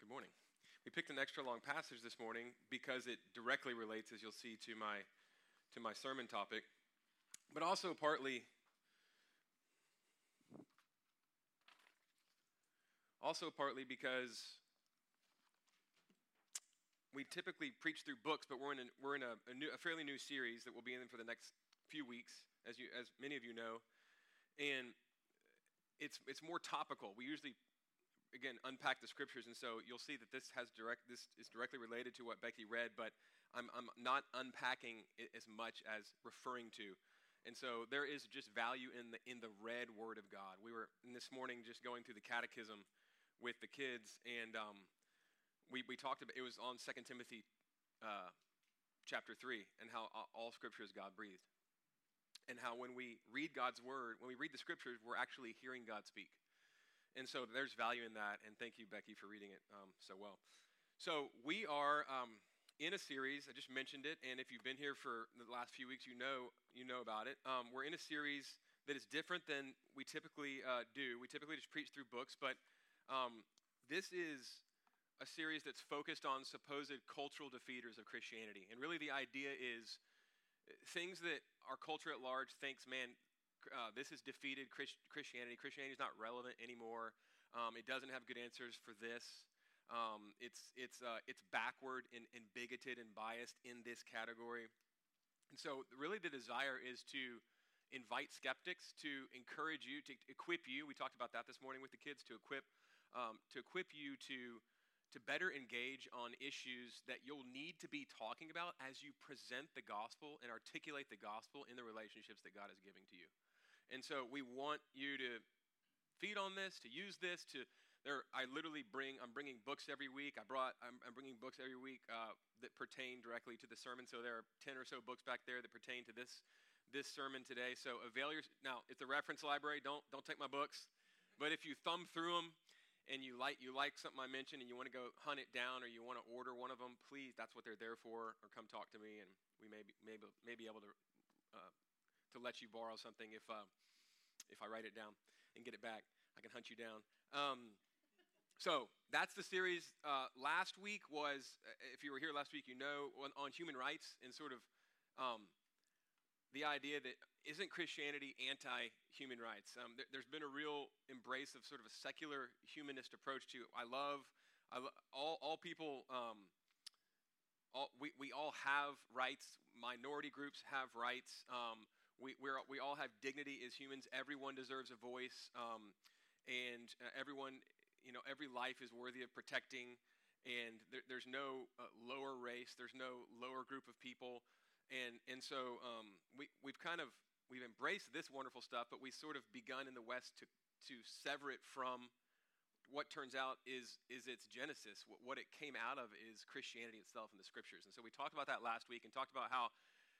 Good morning. We picked an extra long passage this morning because it directly relates, as you'll see, to my sermon topic, but also partly because we typically preach through books, but we're in a fairly new series that we'll be in for the next few weeks, as many of you know, and it's more topical. We usually again unpack the scriptures, and so you'll see that this is directly related to what Becky read, but I'm not unpacking it as much as referring to. And so there is just value in the read word of God. We were this morning just going through the catechism with the kids, and we talked about, it was on 2 Timothy chapter 3, and how all scripture is God breathed, and how when we read God's word, when we read the scriptures, we're actually hearing God speak. And so there's value in that, and thank you, Becky, for reading it so well. So we are in a series. I just mentioned it, and if you've been here for the last few weeks, you know about it. We're in a series that is different than we typically do. We typically just preach through books, but this is a series that's focused on supposed cultural defeaters of Christianity. And really the idea is things that our culture at large thinks, man, this has defeated Christianity. Christianity is not relevant anymore. It doesn't have good answers for this. It's backward and bigoted and biased in this category. And so really the desire is to invite skeptics, to encourage you, to equip you. We talked about that this morning with the kids, to equip you to better engage on issues that you'll need to be talking about as you present the gospel and articulate the gospel in the relationships that God is giving to you. And so we want you to feed on this, to use this. I'm bringing books every week. I'm bringing books every week that pertain directly to the sermon. So there are 10 or so books back there that pertain to this sermon today. So now it's a reference library. Don't take my books, but if you thumb through them and you like something I mentioned and you want to go hunt it down, or you want to order one of them, please, that's what they're there for. Or come talk to me, and we may be able to let you borrow something if I write it down and get it back. I can hunt you down. So that's the series. Last week was, if you were here last week, you know, on human rights, and sort of the idea that isn't Christianity anti-human rights? There's been a real embrace of sort of a secular humanist approach to, I love all people. We all have rights. Minority groups have rights. We all have dignity as humans. Everyone deserves a voice, and everyone, every life is worthy of protecting. And there's no lower race. There's no lower group of people. And so we've embraced this wonderful stuff, but we sort of begun in the West to sever it from what turns out is its genesis. What it came out of is Christianity itself in the scriptures. And so we talked about that last week, and talked about how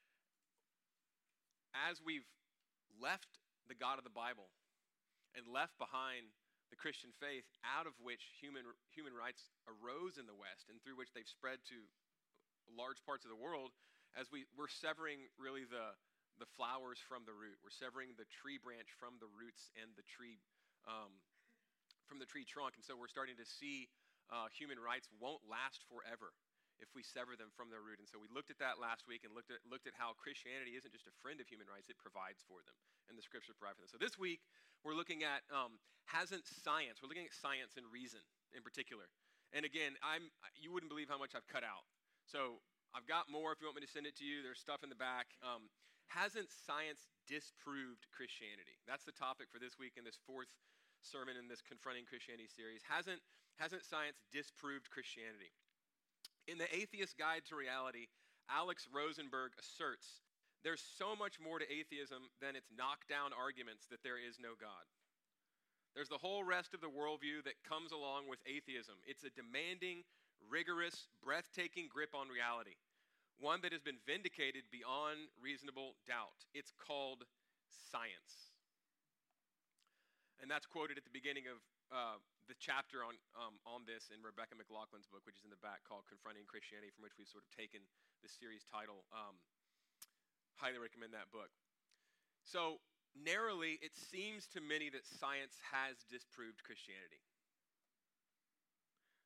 as we've left the God of the Bible and left behind the Christian faith, out of which human rights arose in the West and through which they've spread to large parts of the world, as we're severing really the flowers from the root. We're severing the tree branch from the roots and the tree from the tree trunk. And so we're starting to see human rights won't last forever if we sever them from their root. And so we looked at that last week and looked at how Christianity isn't just a friend of human rights, it provides for them, and the scriptures provide for them. So this week we're looking at we're looking at science and reason in particular. And again, you wouldn't believe how much I've cut out. So I've got more if you want me to send it to you. There's stuff in the back. Hasn't science disproved Christianity? That's the topic for this week in this fourth sermon in this Confronting Christianity series. Hasn't science disproved Christianity? In The Atheist Guide to Reality, Alex Rosenberg asserts there's so much more to atheism than its knockdown arguments that there is no God. There's the whole rest of the worldview that comes along with atheism. It's a demanding, rigorous, breathtaking grip on reality, one that has been vindicated beyond reasonable doubt. It's called science. And that's quoted at the beginning of the chapter on this in Rebecca McLaughlin's book, which is in the back, called Confronting Christianity, from which we've sort of taken the series title. Highly recommend that book. So narrowly, it seems to many that science has disproved Christianity.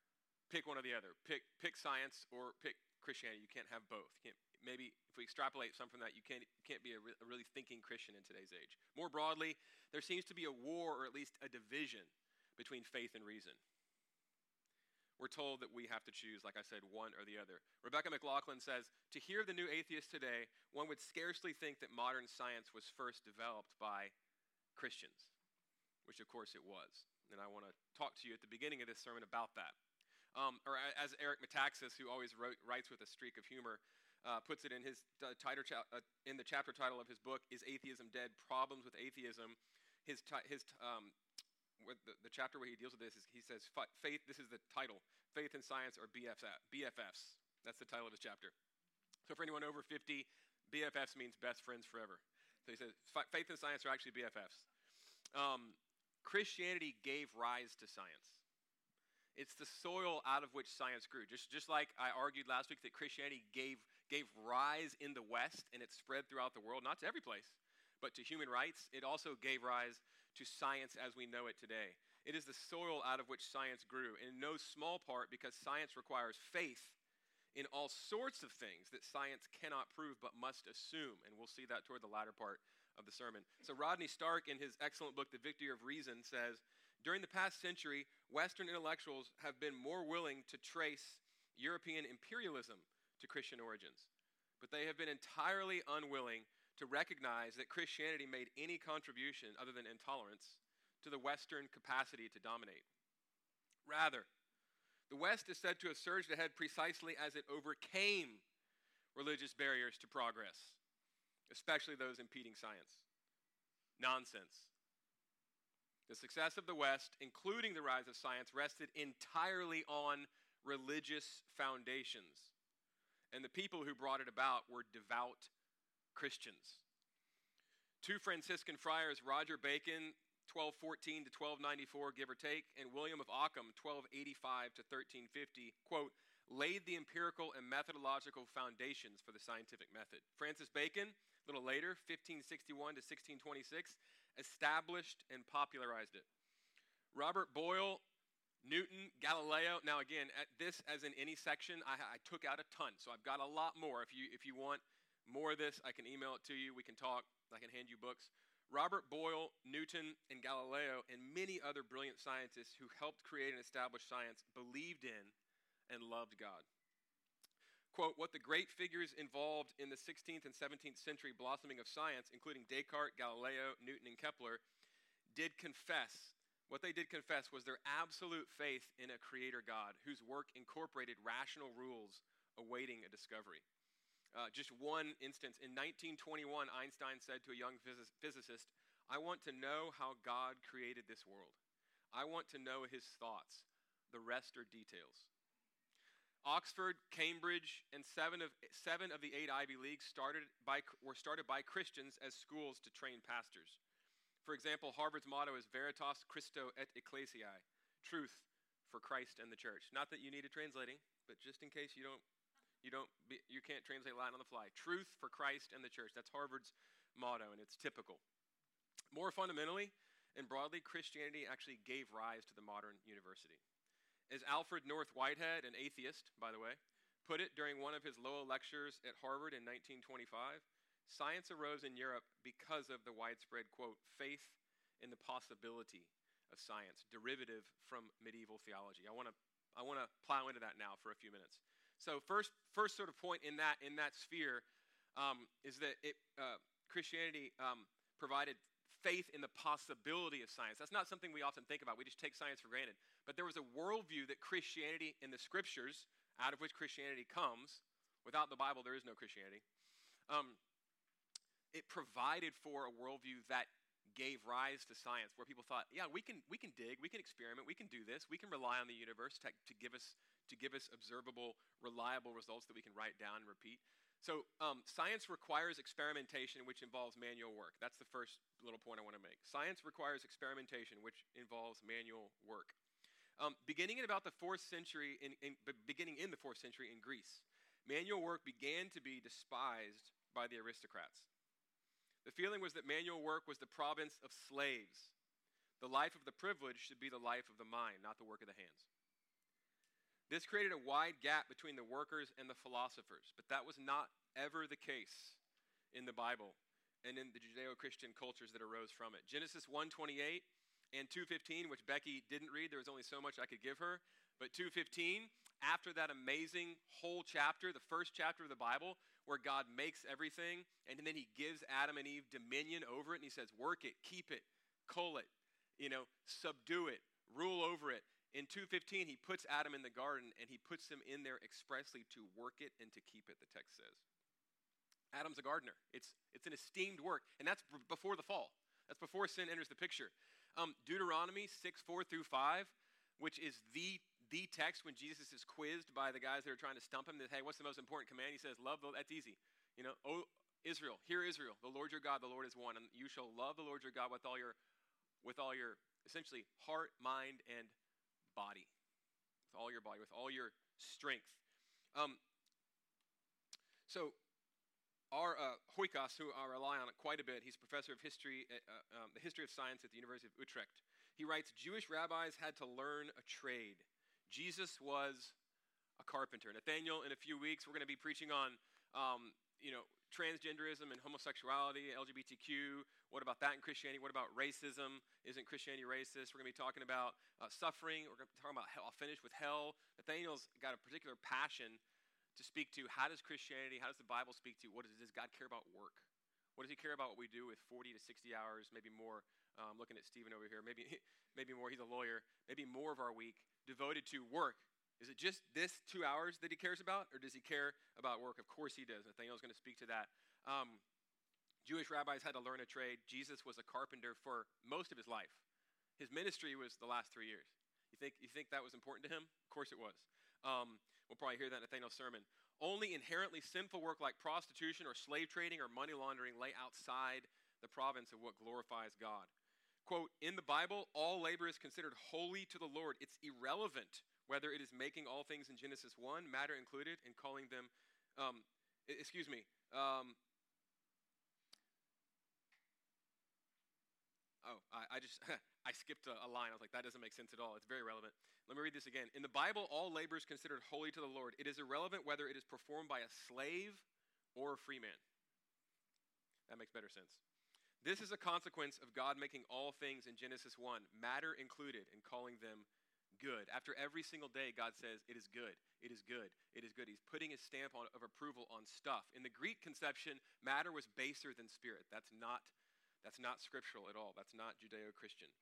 pick one or the other. Pick science or pick Christianity. You can't have both. Maybe if we extrapolate some from that, you can't be a really thinking Christian in today's age. More broadly, there seems to be a war, or at least a division, between faith and reason. We're told that we have to choose, like I said, one or the other. Rebecca McLaughlin says, to hear the new atheist today, one would scarcely think that modern science was first developed by Christians, which of course it was. And I want to talk to you at the beginning of this sermon about that. Or as Eric Metaxas, who always writes with a streak of humor, puts it in his in the chapter title of his book, Is Atheism Dead? Problems with Atheism. The chapter where he deals with this, he says, faith, this is the title, Faith and Science are BFFs. That's the title of his chapter. So for anyone over 50, BFFs means best friends forever. So he says, faith and science are actually BFFs. Christianity gave rise to science. It's the soil out of which science grew. Just like I argued last week that Christianity gave rise in the West and it spread throughout the world, not to every place, but to human rights, it also gave rise to science as we know it today. It is the soil out of which science grew, in no small part because science requires faith in all sorts of things that science cannot prove but must assume, and we'll see that toward the latter part of the sermon. So Rodney Stark, in his excellent book, The Victory of Reason, says, during the past century, Western intellectuals have been more willing to trace European imperialism to Christian origins, but they have been entirely unwilling to recognize that Christianity made any contribution other than intolerance to the Western capacity to dominate. Rather, the West is said to have surged ahead precisely as it overcame religious barriers to progress, especially those impeding science. Nonsense. The success of the West, including the rise of science, rested entirely on religious foundations. And the people who brought it about were devout Christians. Two Franciscan friars, Roger Bacon, 1214 to 1294, give or take, and William of Ockham, 1285 to 1350, quote, laid the empirical and methodological foundations for the scientific method. Francis Bacon, a little later, 1561 to 1626, established and popularized it. Robert Boyle, Newton, Galileo. Now again, at this, as in any section, I took out a ton, so I've got a lot more. If you want more of this, I can email it to you. We can talk. I can hand you books. Robert Boyle, Newton, and Galileo, and many other brilliant scientists who helped create and establish science believed in and loved God. Quote, what the great figures involved in the 16th and 17th century blossoming of science, including Descartes, Galileo, Newton, and Kepler, did confess, what they did confess was their absolute faith in a creator God whose work incorporated rational rules awaiting a discovery. Just one instance, in 1921, Einstein said to a young physicist, I want to know how God created this world. I want to know his thoughts. The rest are details. Oxford, Cambridge, and seven of the 8 Ivy Leagues were started by Christians as schools to train pastors. For example, Harvard's motto is Veritas Christo et Ecclesiae, truth for Christ and the church. Not that you need it translating, but just in case you can't translate Latin on the fly. Truth for Christ and the church. That's Harvard's motto, and it's typical. More fundamentally and broadly, Christianity actually gave rise to the modern university. As Alfred North Whitehead, an atheist, by the way, put it during one of his Lowell lectures at Harvard in 1925, science arose in Europe because of the widespread, quote, faith in the possibility of science, derivative from medieval theology. I want to plow into that now for a few minutes. So first sort of point in that sphere is that Christianity provided faith in the possibility of science. That's not something we often think about. We just take science for granted. But there was a worldview that Christianity in the scriptures, out of which Christianity comes, without the Bible there is no Christianity, it provided for a worldview that gave rise to science, where people thought, yeah, we can dig, we can experiment, we can do this, we can rely on the universe to give us observable, reliable results that we can write down and repeat. So science requires experimentation, which involves manual work. That's the first little point I want to make. Science requires experimentation, which involves manual work. Beginning in about the 4th century, beginning in the 4th century in Greece, manual work began to be despised by the aristocrats. The feeling was that manual work was the province of slaves. The life of the privileged should be the life of the mind, not the work of the hands. This created a wide gap between the workers and the philosophers, but that was not ever the case in the Bible and in the Judeo-Christian cultures that arose from it. Genesis 1:28 and 2:15, which Becky didn't read, there was only so much I could give her, but 2:15, after that amazing whole chapter, the first chapter of the Bible, where God makes everything, and then he gives Adam and Eve dominion over it, and he says, work it, keep it, cull it, subdue it, rule over it. In 2:15, he puts Adam in the garden, and he puts him in there expressly to work it and to keep it, the text says. Adam's a gardener. It's an esteemed work, and that's before the fall. That's before sin enters the picture. Deuteronomy 6:4-5, which is the text when Jesus is quizzed by the guys that are trying to stump him. That, hey, what's the most important command? He says, love, that's easy. Oh, Israel, hear Israel, the Lord your God, the Lord is one, and you shall love the Lord your God with all your essentially heart, mind, and body. With all your body, with all your strength. So our Hoikas, who I rely on quite a bit, he's a professor of history, the history of science at the University of Utrecht. He writes, Jewish rabbis had to learn a trade. Jesus was a carpenter. Nathaniel, in a few weeks, we're going to be preaching on, transgenderism and homosexuality, LGBTQ. What about that in Christianity? What about racism? Isn't Christianity racist? We're going to be talking about suffering. We're going to be talking about hell. I'll finish with hell. Nathaniel's got a particular passion to speak to. How does Christianity, how does the Bible speak to? Does God care about work? What does he care about what we do with 40 to 60 hours, maybe more? Looking at Stephen over here, maybe more. He's a lawyer. Maybe more of our week devoted to work. Is it just this 2 hours that he cares about, or does he care about work? Of course he does. Nathaniel's going to speak to that. Jewish rabbis had to learn a trade. Jesus was a carpenter for most of his life. His ministry was the last 3 years. You think that was important to him? Of course it was. We'll probably hear that in Nathaniel's sermon. Only inherently sinful work like prostitution or slave trading or money laundering lay outside the province of what glorifies God. Quote, in the Bible, all labor is considered holy to the Lord. It's irrelevant whether it is making all things in Genesis 1, matter included, and calling them, I skipped a line. I was like, that doesn't make sense at all. It's very relevant. Let me read this again. In the Bible, all labor is considered holy to the Lord. It is irrelevant whether it is performed by a slave or a free man. That makes better sense. This is a consequence of God making all things in Genesis 1, matter included, and calling them good. After every single day, God says, it is good, it is good, it is good. He's putting his stamp of approval on stuff. In the Greek conception, matter was baser than spirit. That's not scriptural at all. That's not Judeo-Christian.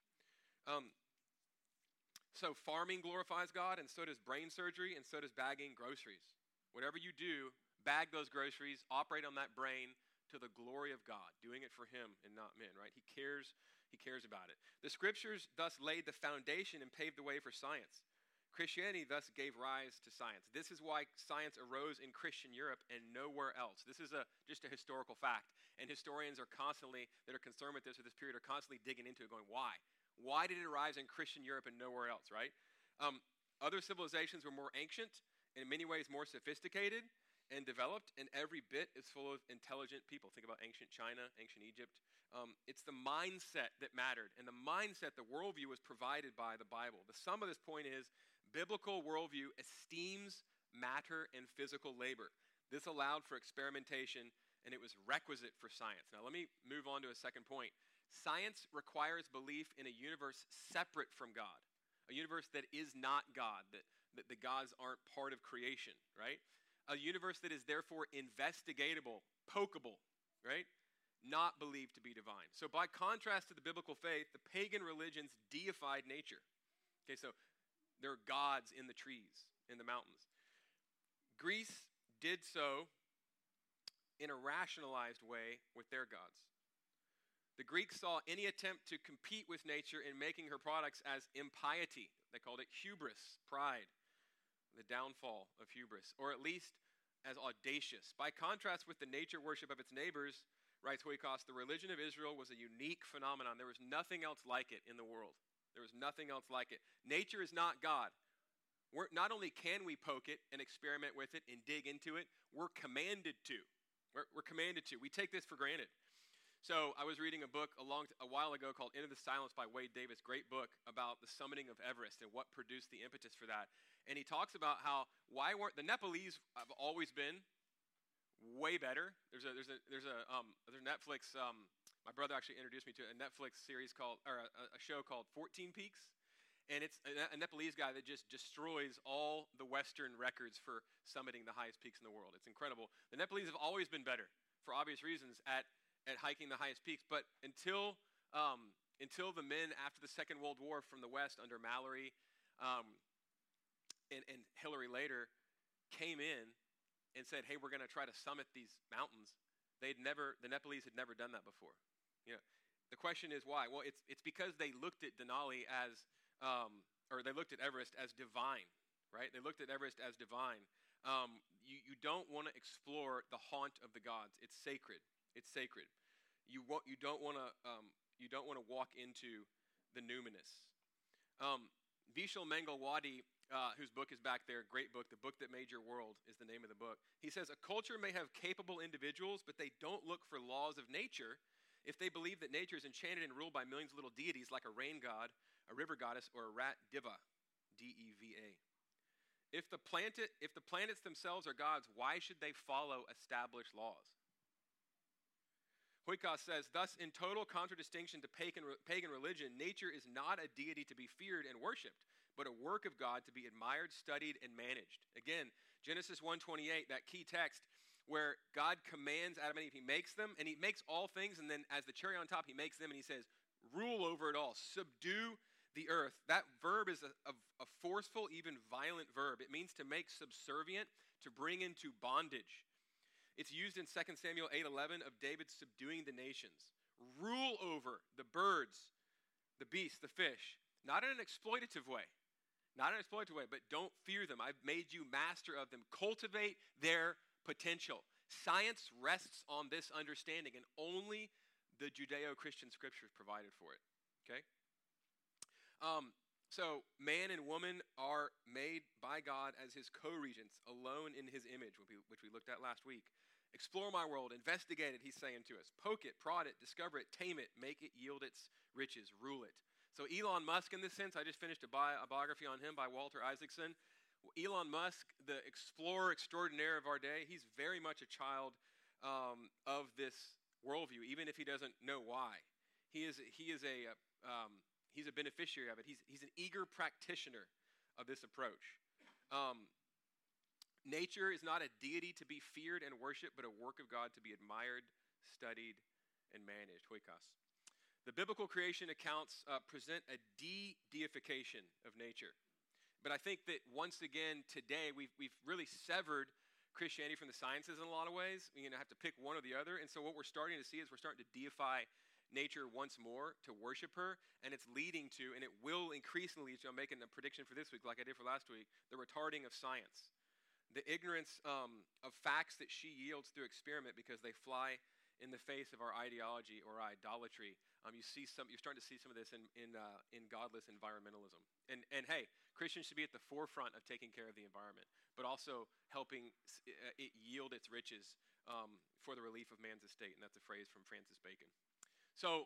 So farming glorifies God, and so does brain surgery, and so does bagging groceries. Whatever you do, bag those groceries, operate on that brain to the glory of God, doing it for him and not men, right? He cares about it. The scriptures thus laid the foundation and paved the way for science. Christianity thus gave rise to science. This is why science arose in Christian Europe and nowhere else. This is just a historical fact. And historians that are concerned with this at this period are constantly digging into it, going, why? Why did it arise in Christian Europe and nowhere else, right? Other civilizations were more ancient, in many ways more sophisticated and developed, and every bit is full of intelligent people. Think about ancient China, ancient Egypt. It's the mindset that mattered, and the mindset, the worldview, was provided by the Bible. The sum of this point is biblical worldview esteems matter and physical labor. This allowed for experimentation, and it was requisite for science. Now let me move on to a second point. Science requires belief in a universe separate from God, a universe that is not God, that the gods aren't part of creation, right? A universe that is therefore investigatable, pokeable, right? Not believed to be divine. So by contrast to the biblical faith, the pagan religions deified nature. Okay, so there are gods in the trees, in the mountains. Greece did so in a rationalized way with their gods. The Greeks saw any attempt to compete with nature in making her products as impiety. They called it hubris, pride. The downfall of hubris, or at least as audacious. By contrast with the nature worship of its neighbors, writes Hoikas, the religion of Israel was a unique phenomenon. There was nothing else like it in the world. There was nothing else like it. Nature is not God. Not only can we poke it and experiment with it and dig into it, we're commanded to. We're commanded to. We take this for granted. So I was reading a book a while ago called Into the Silence by Wade Davis, great book about the summiting of Everest and what produced the impetus for that. And he talks about how why weren't the Nepalese have always been way better. There's a Netflix. My brother actually introduced me to a Netflix series called, or a show called 14 Peaks, and it's a Nepalese guy that just destroys all the Western records for summiting the highest peaks in the world. It's incredible. The Nepalese have always been better, for obvious reasons, at hiking the highest peaks. But until the men after the Second World War from the West under Mallory and Hillary later came in and said, hey, we're going to try to summit these mountains, the Nepalese had never done that before. The question is why? Well, it's because they looked at Denali as, or they looked at Everest as divine, right? They looked at Everest as divine. You don't want to explore the haunt of the gods. It's sacred. It's sacred. You don't want to walk into the numinous. Vishal Mangalwadi, whose book is back there, great book, The Book That Made Your World is the name of the book. He says, a culture may have capable individuals, but they don't look for laws of nature if they believe that nature is enchanted and ruled by millions of little deities like a rain god, a river goddess, or a rat diva, D-E-V-A. If the planets themselves are gods, why should they follow established laws? Huikas says, thus, in total contradistinction to pagan religion, nature is not a deity to be feared and worshipped, but a work of God to be admired, studied, and managed. Again, Genesis 1:28, that key text where God commands Adam and Eve. He makes them, and he makes all things, and then as the cherry on top, he makes them, and he says, rule over it all, subdue the earth. That verb is a forceful, even violent verb. It means to make subservient, to bring into bondage. It's used in 2 Samuel 8:11 of David subduing the nations. Rule over the birds, the beasts, the fish, not in an exploitative way. Not in an exploitative way, but don't fear them. I've made you master of them. Cultivate their potential. Science rests on this understanding, and only the Judeo-Christian scriptures provided for it. Okay? So man and woman are made by God as his co-regents, alone in his image, which we looked at last week. Explore my world, investigate it, he's saying to us. Poke it, prod it, discover it, tame it, make it yield its riches, rule it. So Elon Musk, in this sense, I just finished a biography on him by Walter Isaacson. Elon Musk, the explorer extraordinaire of our day, he's very much a child of this worldview, even if he doesn't know why. He's a beneficiary of it. He's an eager practitioner of this approach. Nature is not a deity to be feared and worshipped, but a work of God to be admired, studied, and managed. Huikas. The biblical creation accounts present a de-deification of nature. But I think that once again today we've really severed Christianity from the sciences in a lot of ways. You're going to have to pick one or the other. And so what we're starting to see is we're starting to deify nature once more, to worship her, and it's leading to, and it will increasingly, so I'm making a prediction for this week like I did for last week, the retarding of science. The ignorance of facts that she yields through experiment because they fly in the face of our ideology or idolatry. You're starting to see some of this in godless environmentalism. And hey, Christians should be at the forefront of taking care of the environment, but also helping it yield its riches for the relief of man's estate. And that's a phrase from Francis Bacon. So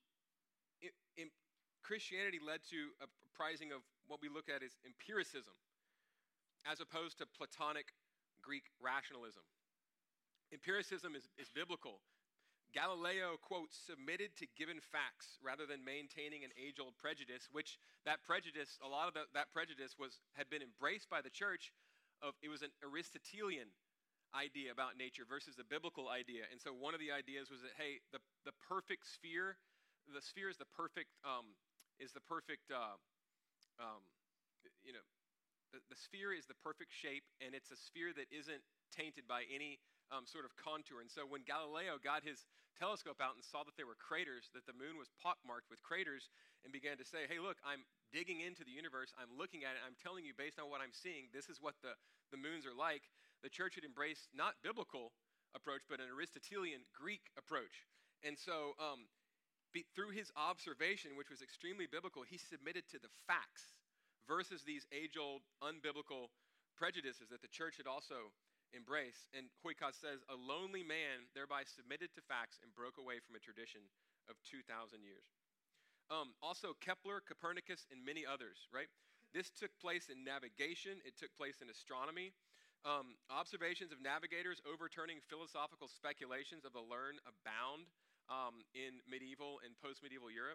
Christianity led to a prizing of what we look at as empiricism, as opposed to Platonic Greek rationalism. Empiricism is biblical. Galileo, quote, submitted to given facts rather than maintaining an age-old prejudice, which a lot of that prejudice had been embraced by the church. It was an Aristotelian idea about nature versus a biblical idea. And so one of the ideas was that, hey, the perfect sphere, the sphere is the perfect the sphere is the perfect shape, and it's a sphere that isn't tainted by any sort of contour. And so when Galileo got his telescope out and saw that there were craters, that the moon was pockmarked with craters, and began to say, hey, look, I'm digging into the universe, I'm looking at it, I'm telling you based on what I'm seeing, this is what the moons are like, the church had embraced not biblical approach, but an Aristotelian Greek approach. And so through his observation, which was extremely biblical, he submitted to the facts versus these age-old unbiblical prejudices that the church had also embraced. And Huikas says, a lonely man thereby submitted to facts and broke away from a tradition of 2,000 years. Also, Kepler, Copernicus, and many others, right? This took place in navigation. It took place in astronomy. Observations of navigators overturning philosophical speculations of the learned abound in medieval and post-medieval Europe.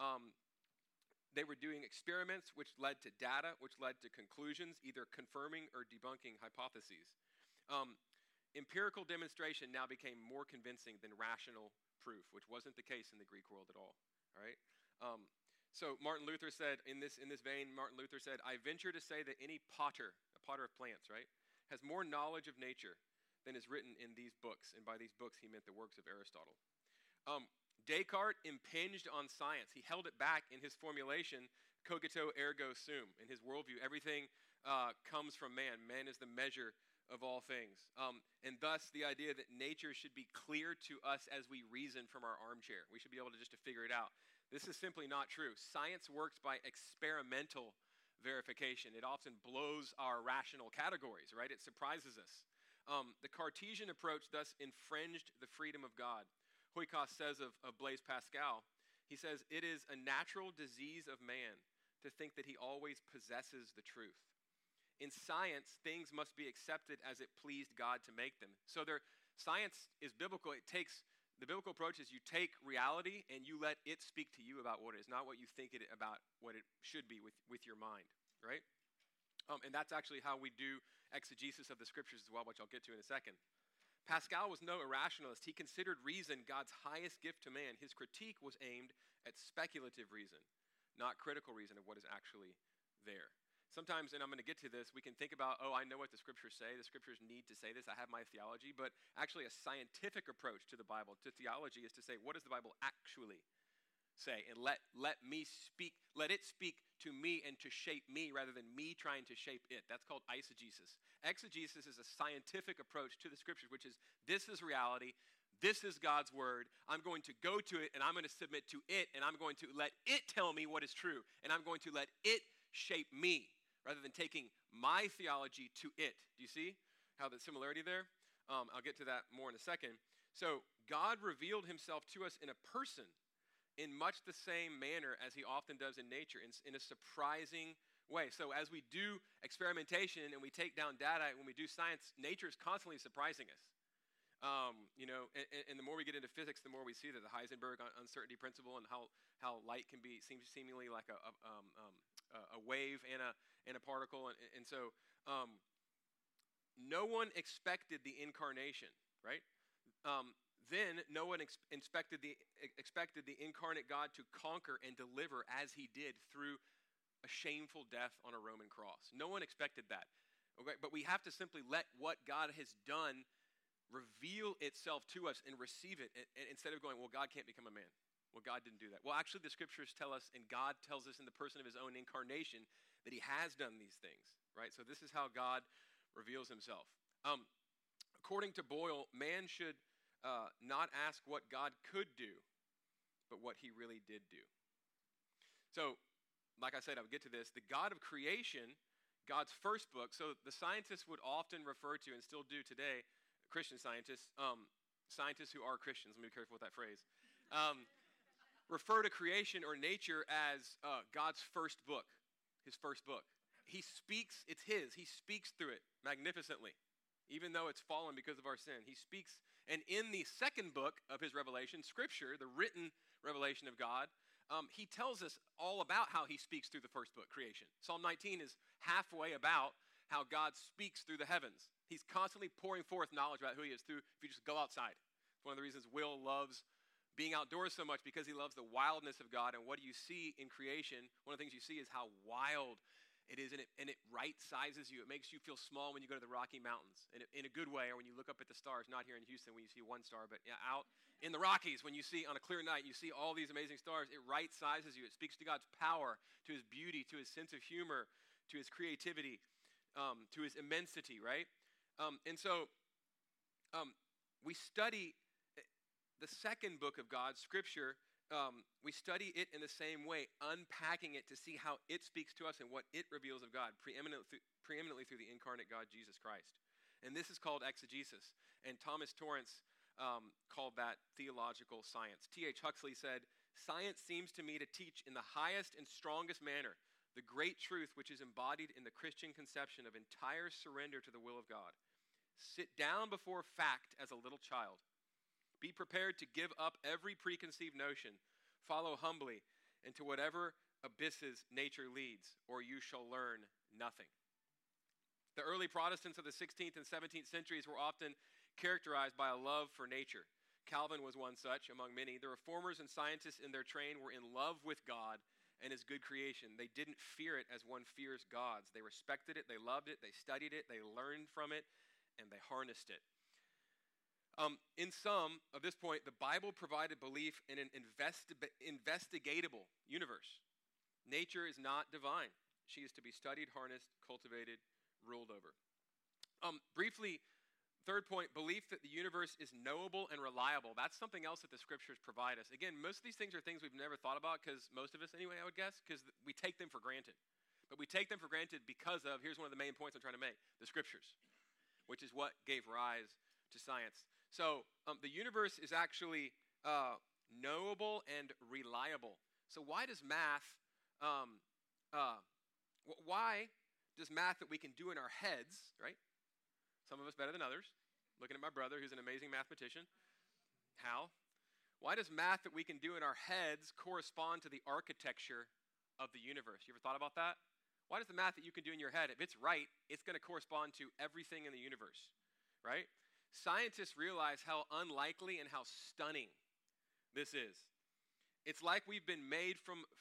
They were doing experiments which led to data, which led to conclusions, either confirming or debunking hypotheses. Empirical demonstration now became more convincing than rational proof, which wasn't the case in the Greek world at all. All right. So Martin Luther said, in this vein, Martin Luther said, "I venture to say that any potter, a potter of plants, right, has more knowledge of nature than is written in these books." And by these books, he meant the works of Aristotle. Descartes impinged on science. He held it back in his formulation, cogito ergo sum. In his worldview, everything comes from man. Man is the measure of all things. And thus, the idea that nature should be clear to us as we reason from our armchair. We should be able to just figure it out. This is simply not true. Science works by experimental verification. It often blows our rational categories, right? It surprises us. The Cartesian approach thus infringed the freedom of God. Huykos says of Blaise Pascal, he says, "It is a natural disease of man to think that he always possesses the truth. In science, things must be accepted as it pleased God to make them." So science is biblical. The biblical approach is you take reality and you let it speak to you about what it is, not what you think about what it should be with your mind, right? And that's actually how we do exegesis of the scriptures as well, which I'll get to in a second. Pascal was no irrationalist. He considered reason God's highest gift to man. His critique was aimed at speculative reason, not critical reason of what is actually there. Sometimes, and I'm going to get to this, we can think about, oh, I know what the scriptures say. The scriptures need to say this. I have my theology. But actually, a scientific approach to the Bible, to theology, is to say, what does the Bible actually say? And let it speak to me and to shape me rather than me trying to shape it. That's called eisegesis. Exegesis is a scientific approach to the scriptures, which is, this is reality. This is God's word. I'm going to go to it and I'm going to submit to it and I'm going to let it tell me what is true. And I'm going to let it shape me, rather than taking my theology to it. Do you see how the similarity there? I'll get to that more in a second. So God revealed himself to us in a person in much the same manner as he often does in nature, in a surprising way. So as we do experimentation and we take down data, and when we do science, nature is constantly surprising us. And the more we get into physics, the more we see that the Heisenberg uncertainty principle and how light can be seemingly like a wave and a particle, and so no one expected the incarnation, right? Then no one expected the incarnate God to conquer and deliver as he did through a shameful death on a Roman cross. No one expected that. Okay? But we have to simply let what God has done reveal itself to us and receive it, and instead of going, well, God can't become a man. Well, God didn't do that. Well, actually, the scriptures tell us, and God tells us in the person of his own incarnation, that he has done these things, right? So this is how God reveals himself. According to Boyle, man should not ask what God could do, but what he really did do. So, like I said, I'll get to this. The God of creation, God's first book, so the scientists would often refer to, and still do today, Christian scientists, scientists who are Christians, let me be careful with that phrase, refer to creation or nature as God's first book, his first book. He speaks, it's his, he speaks through it magnificently, even though it's fallen because of our sin. He speaks, and in the second book of his revelation, Scripture, the written revelation of God, he tells us all about how he speaks through the first book, creation. Psalm 19 is halfway about how God speaks through the heavens. He's constantly pouring forth knowledge about who he is through, if you just go outside. It's one of the reasons Will loves being outdoors so much, because he loves the wildness of God. And what do you see in creation? One of the things you see is how wild it is, and it right-sizes you. It makes you feel small when you go to the Rocky Mountains, in a good way, or when you look up at the stars, not here in Houston when you see one star, but out in the Rockies when you see on a clear night, you see all these amazing stars. It right-sizes you. It speaks to God's power, to his beauty, to his sense of humor, to his creativity, to his immensity, right? And so we study the second book of God, Scripture. We study it in the same way, unpacking it to see how it speaks to us and what it reveals of God, preeminently through the incarnate God, Jesus Christ. And this is called exegesis. And Thomas Torrance called that theological science. T.H. Huxley said, "Science seems to me to teach in the highest and strongest manner the great truth which is embodied in the Christian conception of entire surrender to the will of God. Sit down before fact as a little child. Be prepared to give up every preconceived notion. Follow humbly into whatever abysses nature leads, or you shall learn nothing. The early Protestants of the 16th and 17th centuries were often characterized by a love for nature. Calvin was one such among many. The reformers and scientists in their train were in love with God and his good creation. They didn't fear it as one fears gods. They respected it, they loved it, they studied it, they learned from it, and they harnessed it. In sum, at this point, the Bible provided belief in an investigatable universe. Nature is not divine. She is to be studied, harnessed, cultivated, ruled over. Briefly, third point, belief that the universe is knowable and reliable. That's something else that the scriptures provide us. Again, most of these things are things we've never thought about, because most of us anyway, I would guess, because we take them for granted. But we take them for granted because of, here's one of the main points I'm trying to make, the scriptures, which is what gave rise to science. So the universe is actually knowable and reliable. So why does math that we can do in our heads, right? Some of us better than others. Looking at my brother, who's an amazing mathematician. How? Why does math that we can do in our heads correspond to the architecture of the universe? You ever thought about that? Why does the math that you can do in your head, if it's right, it's going to correspond to everything in the universe, right? Scientists realize how unlikely and how stunning this is. It's like we've been made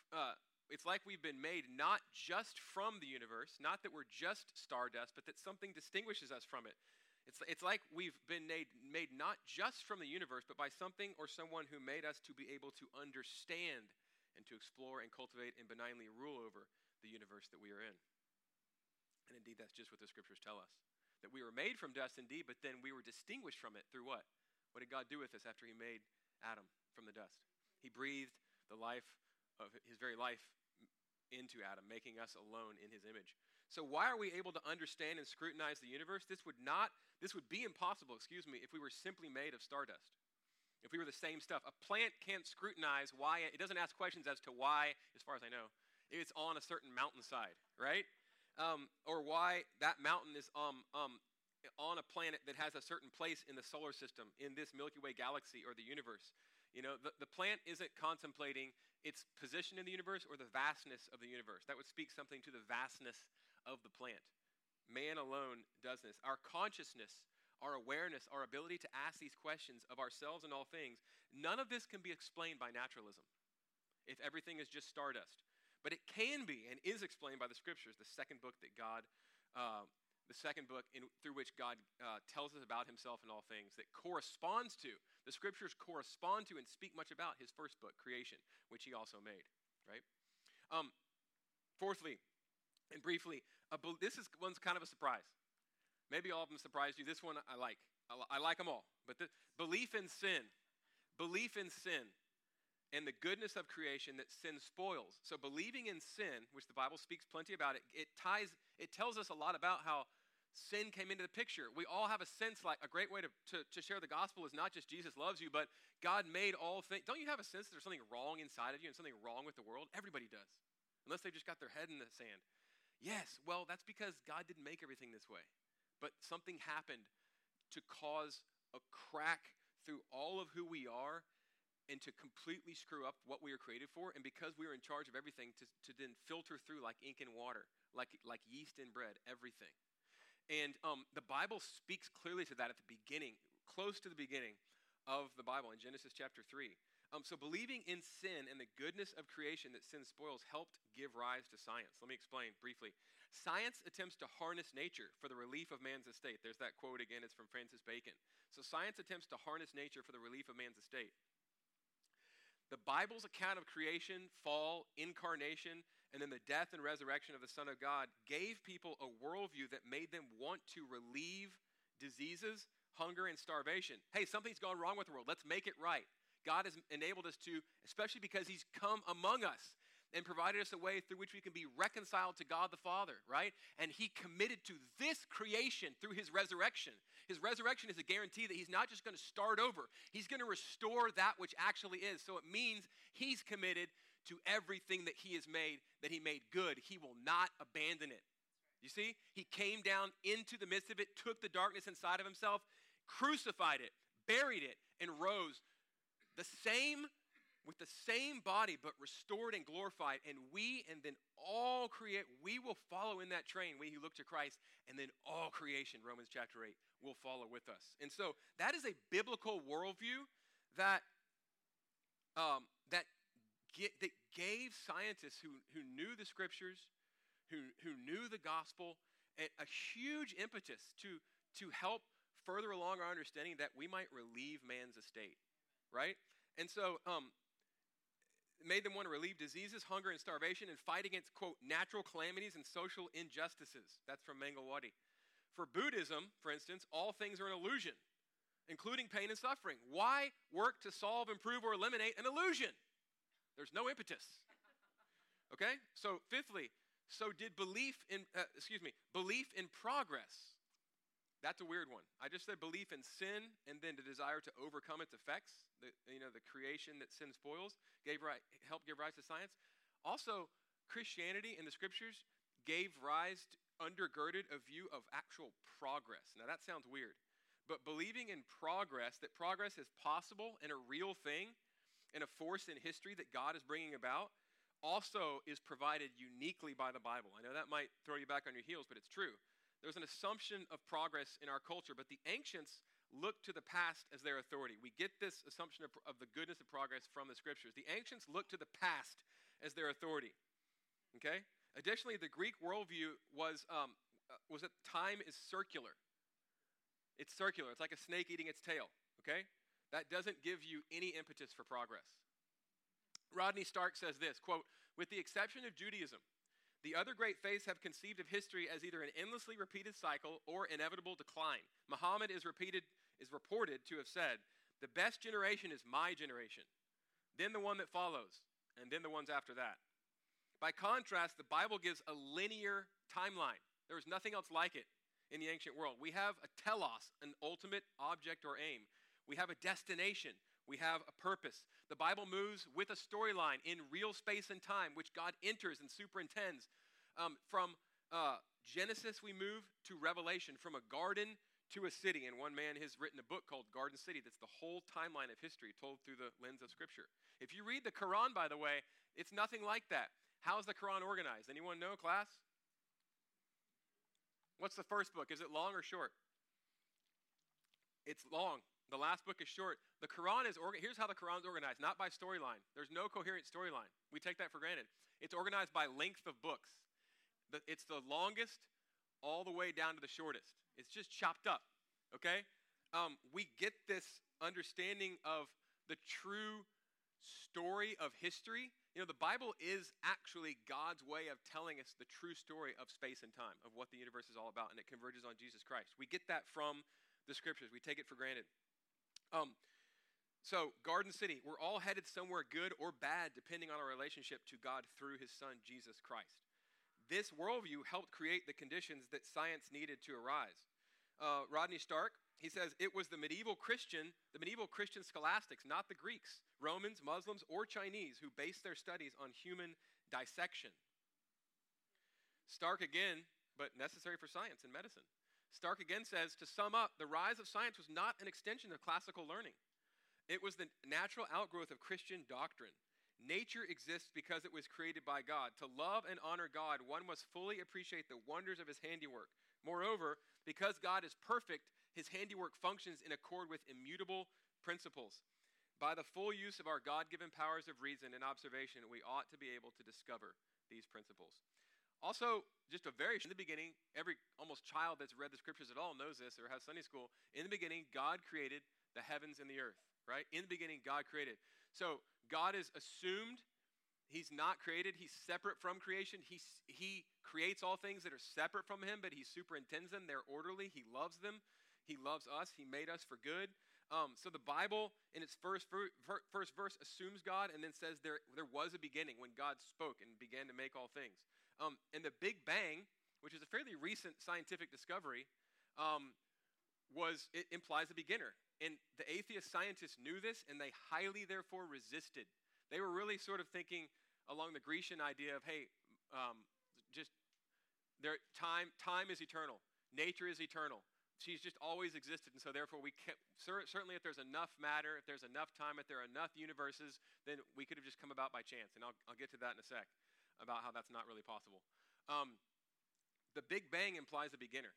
not just from the universe, not that we're just stardust, but that something distinguishes us from it. It's like we've been made not just from the universe, but by something or someone who made us to be able to understand and to explore and cultivate and benignly rule over the universe that we are in. And indeed, that's just what the scriptures tell us. That we were made from dust indeed, but then we were distinguished from it through what? What did God do with us after he made Adam from the dust? He breathed the life of his very life into Adam, making us alone in his image. So why are we able to understand and scrutinize the universe? This would be impossible, if we were simply made of stardust. If we were the same stuff. A plant can't scrutinize why, it doesn't ask questions as to why, as far as I know, it's on a certain mountainside, right? Or why that mountain is on a planet that has a certain place in the solar system, in this Milky Way galaxy or the universe. You know, the plant isn't contemplating its position in the universe or the vastness of the universe. That would speak something to the vastness of the plant. Man alone does this. Our consciousness, our awareness, our ability to ask these questions of ourselves and all things, none of this can be explained by naturalism if everything is just stardust. But it can be and is explained by the scriptures, the second book through which God tells us about himself and all things, that corresponds to, the scriptures correspond to and speak much about his first book, creation, which he also made, right? Fourthly, and briefly, this one's kind of a surprise. Maybe all of them surprised you. This one I like. I like them all. But belief in sin and the goodness of creation that sin spoils. So believing in sin, which the Bible speaks plenty about, it tells us a lot about how sin came into the picture. We all have a sense, like a great way to share the gospel is not just Jesus loves you, but God made all things. Don't you have a sense that there's something wrong inside of you and something wrong with the world? Everybody does, unless they've just got their head in the sand. Yes, well, that's because God didn't make everything this way. But something happened to cause a crack through all of who we are and to completely screw up what we were created for. And because we were in charge of everything, to then filter through like ink and water, like yeast in bread, everything. And the Bible speaks clearly to that at the beginning, close to the beginning of the Bible in Genesis chapter 3. So believing in sin and the goodness of creation that sin spoils helped give rise to science. Let me explain briefly. Science attempts to harness nature for the relief of man's estate. There's that quote again, it's from Francis Bacon. So science attempts to harness nature for the relief of man's estate. The Bible's account of creation, fall, incarnation, and then the death and resurrection of the Son of God gave people a worldview that made them want to relieve diseases, hunger, and starvation. Hey, something's gone wrong with the world. Let's make it right. God has enabled us to, especially because he's come among us and provided us a way through which we can be reconciled to God the Father, right? And he committed to this creation through his resurrection. His resurrection is a guarantee that he's not just going to start over. He's going to restore that which actually is. So it means he's committed to everything that he has made, that he made good. He will not abandon it. You see? He came down into the midst of it, took the darkness inside of himself, crucified it, buried it, and rose with the same body, but restored and glorified. And then all we will follow in that train, we who look to Christ, and then all creation, Romans chapter 8, will follow with us. And so that is a biblical worldview that gave scientists who knew the scriptures, who knew the gospel, a huge impetus to help further along our understanding that we might relieve man's estate, right? And so it made them want to relieve diseases, hunger, and starvation, and fight against, quote, natural calamities and social injustices. That's from Mangalwadi. For Buddhism, for instance, all things are an illusion, including pain and suffering. Why work to solve, improve, or eliminate an illusion? There's no impetus. Okay? So fifthly, so did belief in progress. That's a weird one. I just said belief in sin and then the desire to overcome its effects, the creation that sin spoils, helped give rise to science. Also, Christianity in the scriptures undergirded a view of actual progress. Now that sounds weird, but believing in progress, that progress is possible and a real thing and a force in history that God is bringing about, also is provided uniquely by the Bible. I know that might throw you back on your heels, but it's true. There's an assumption of progress in our culture, but the ancients looked to the past as their authority. We get this assumption of the goodness of progress from the scriptures. The ancients looked to the past as their authority. Okay? Additionally, the Greek worldview was that time is circular. It's circular. It's like a snake eating its tail. Okay? That doesn't give you any impetus for progress. Rodney Stark says this, quote, with the exception of Judaism, the other great faiths have conceived of history as either an endlessly repeated cycle or inevitable decline. Muhammad is reported to have said, the best generation is my generation, then the one that follows, and then the ones after that. By contrast, the Bible gives a linear timeline. There was nothing else like it in the ancient world. We have a telos, an ultimate object or aim. We have a destination. We have a purpose. The Bible moves with a storyline in real space and time, which God enters and superintends. From Genesis, we move to Revelation, from a garden to a city. And one man has written a book called Garden City that's the whole timeline of history told through the lens of Scripture. If you read the Quran, by the way, it's nothing like that. How is the Quran organized? Anyone know, class? What's the first book? Is it long or short? It's long. The last book is short. The Quran is here's how the Quran is organized, not by storyline. There's no coherent storyline. We take that for granted. It's organized by length of books. It's the longest all the way down to the shortest. It's just chopped up, okay? We get this understanding of the true story of history. You know, the Bible is actually God's way of telling us the true story of space and time, of what the universe is all about, and it converges on Jesus Christ. We get that from the scriptures. We take it for granted. So, Garden City, we're all headed somewhere good or bad depending on our relationship to God through his son, Jesus Christ. This worldview helped create the conditions that science needed to arise. Rodney Stark, he says, it was the medieval Christian scholastics, not the Greeks, Romans, Muslims, or Chinese, who based their studies on human dissection. Stark again, but necessary for science and medicine. Stark again says, to sum up, the rise of science was not an extension of classical learning. It was the natural outgrowth of Christian doctrine. Nature exists because it was created by God. To love and honor God, one must fully appreciate the wonders of his handiwork. Moreover, because God is perfect, his handiwork functions in accord with immutable principles. By the full use of our God-given powers of reason and observation, we ought to be able to discover these principles. Also, just in the beginning, almost child that's read the scriptures at all knows this or has Sunday school. In the beginning, God created the heavens and the earth, right? In the beginning, God created. So God is assumed. He's not created. He's separate from creation. He creates all things that are separate from him, but he superintends them. They're orderly. He loves them. He loves us. He made us for good. So the Bible, in its first verse, assumes God and then says there was a beginning when God spoke and began to make all things. And the Big Bang, which is a fairly recent scientific discovery, it implies a beginner. And the atheist scientists knew this, and they highly, therefore, resisted. They were really sort of thinking, along the Grecian idea of, hey, just time is eternal. Nature is eternal. She's just always existed, and so therefore we can't, certainly if there's enough matter, if there's enough time, if there are enough universes, then we could have just come about by chance. And I'll get to that in a sec about how that's not really possible. The Big Bang implies a beginner.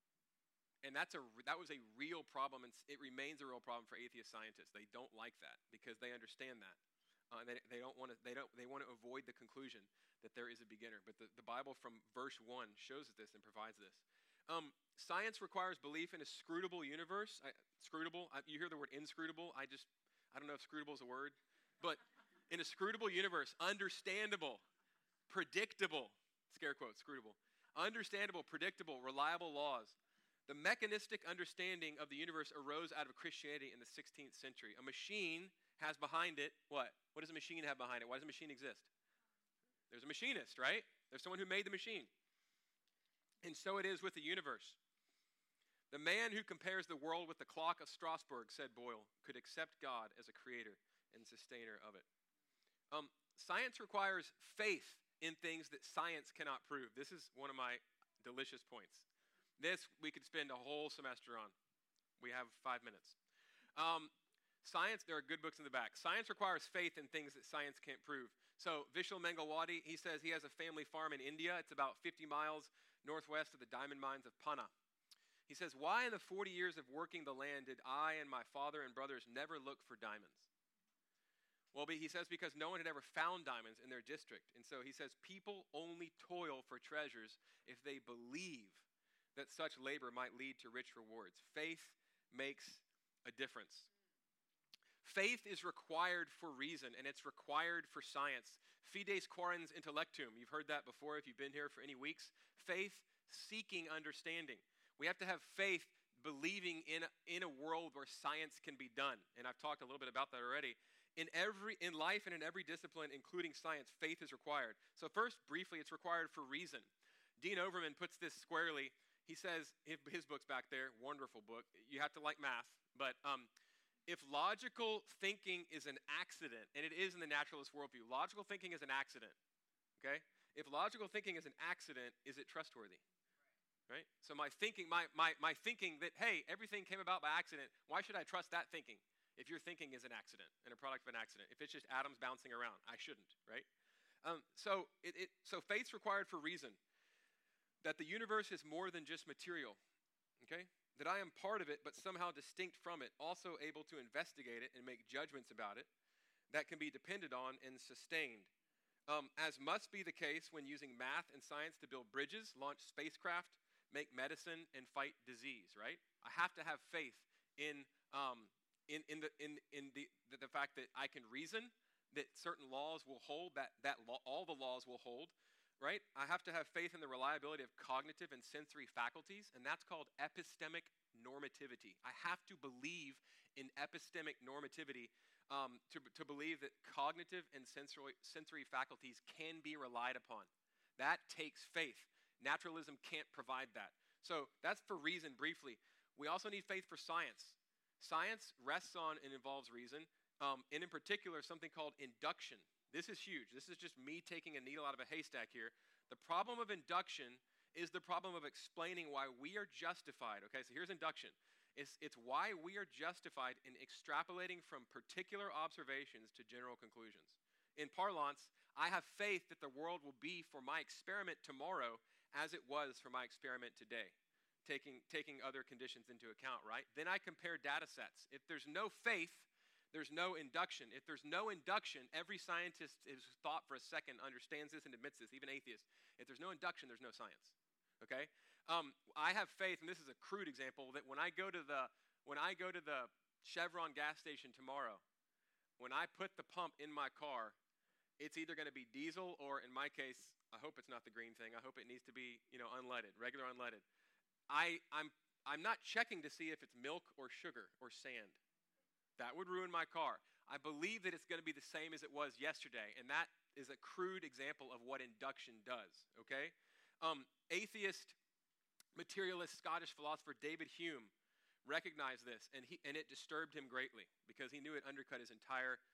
And that was a real problem, and it remains a real problem for atheist scientists. They don't like that because they understand that. They want to avoid the conclusion that there is a beginner. But the Bible from verse 1 shows us this and provides this. Science requires belief in a scrutable universe. You hear the word inscrutable. I don't know if scrutable is a word, but in a scrutable universe, understandable, predictable, scare quotes, scrutable, understandable, predictable, reliable laws. The mechanistic understanding of the universe arose out of Christianity in the 16th century. A machine has behind it what? What does a machine have behind it? Why does a machine exist? There's a machinist, right? There's someone who made the machine. And so it is with the universe. The man who compares the world with the clock of Strasbourg, said Boyle, could accept God as a creator and sustainer of it. Science requires faith in things that science cannot prove. This is one of my delicious points. This we could spend a whole semester on. We have 5 minutes. Science, there are good books in the back. Science requires faith in things that science can't prove. So Vishal Mangalwadi, he says he has a family farm in India. It's about 50 miles northwest of the diamond mines of Panna. He says, why in the 40 years of working the land did I and my father and brothers never look for diamonds? Well, he says because no one had ever found diamonds in their district. And so he says people only toil for treasures if they believe that such labor might lead to rich rewards. Faith makes a difference. Faith is required for reason, and it's required for science. Fides quaerens intellectum. You've heard that before if you've been here for any weeks. Faith seeking understanding. We have to have faith believing in a world where science can be done. And I've talked a little bit about that already. In life and in every discipline, including science, faith is required. So first, briefly, it's required for reason. Dean Overman puts this squarely. He says, his book's back there, wonderful book. You have to like math, but if logical thinking is an accident, and it is in the naturalist worldview, logical thinking is an accident, okay? If logical thinking is an accident, is it trustworthy? Right? So my thinking that, hey, everything came about by accident, why should I trust that thinking if your thinking is an accident and a product of an accident? If it's just atoms bouncing around, I shouldn't, right? So faith's required for reason. That the universe is more than just material, okay? That I am part of it, but somehow distinct from it, also able to investigate it and make judgments about it that can be depended on and sustained. As must be the case when using math and science to build bridges, launch spacecraft, make medicine, and fight disease, right? I have to have faith in the fact that I can reason, that certain laws will hold, all the laws will hold, right? I have to have faith in the reliability of cognitive and sensory faculties, and that's called epistemic normativity. I have to believe in epistemic normativity to believe that cognitive and sensory faculties can be relied upon. That takes faith. Naturalism can't provide that. So that's for reason briefly. We also need faith for science. Science rests on and involves reason, and in particular something called induction. This is huge. This is just me taking a needle out of a haystack here. The problem of induction is the problem of explaining why we are justified. Okay, so here's induction. It's why we are justified in extrapolating from particular observations to general conclusions. In parlance, I have faith that the world will be for my experiment tomorrow as it was for my experiment today, taking other conditions into account, right? Then I compare data sets. If there's no faith, there's no induction. If there's no induction, every scientist who's thought for a second understands this and admits this, even atheists. If there's no induction, there's no science, okay? I have faith, and this is a crude example, that when I go to the Chevron gas station tomorrow, when I put the pump in my car, it's either going to be diesel or, in my case, I hope it's not the green thing. I hope it needs to be, unleaded, regular unleaded. I'm not checking to see if it's milk or sugar or sand. That would ruin my car. I believe that it's going to be the same as it was yesterday, and that is a crude example of what induction does, okay? Atheist, materialist Scottish philosopher David Hume recognized this, and it disturbed him greatly because he knew it undercut his entire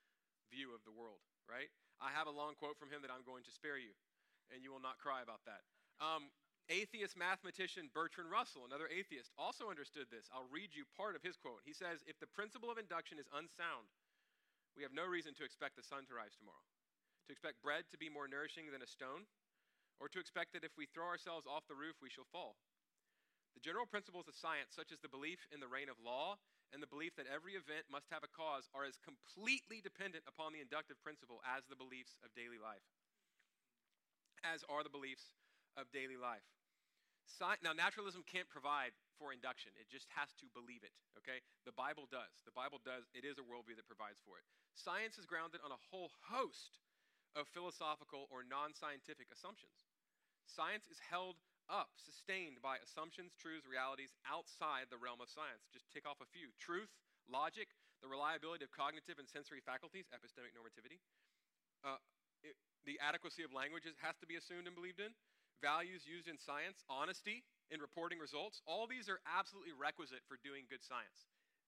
view of the world, right? I have a long quote from him that I'm going to spare you, and you will not cry about that. Atheist mathematician Bertrand Russell, another atheist, also understood this. I'll read you part of his quote. He says, "If the principle of induction is unsound, we have no reason to expect the sun to rise tomorrow, to expect bread to be more nourishing than a stone, or to expect that if we throw ourselves off the roof, we shall fall. The general principles of science, such as the belief in the reign of law and the belief that every event must have a cause, are as completely dependent upon the inductive principle as the beliefs of daily life, as are the beliefs of daily life." Now, naturalism can't provide for induction. It just has to believe it, okay? The Bible does. The Bible does. It is a worldview that provides for it. Science is grounded on a whole host of philosophical or non-scientific assumptions. Science is held up, sustained by assumptions, truths, realities outside the realm of science. Just tick off a few. Truth, logic, the reliability of cognitive and sensory faculties, epistemic normativity. The adequacy of language has to be assumed and believed in. Values used in science, honesty in reporting results. All these are absolutely requisite for doing good science.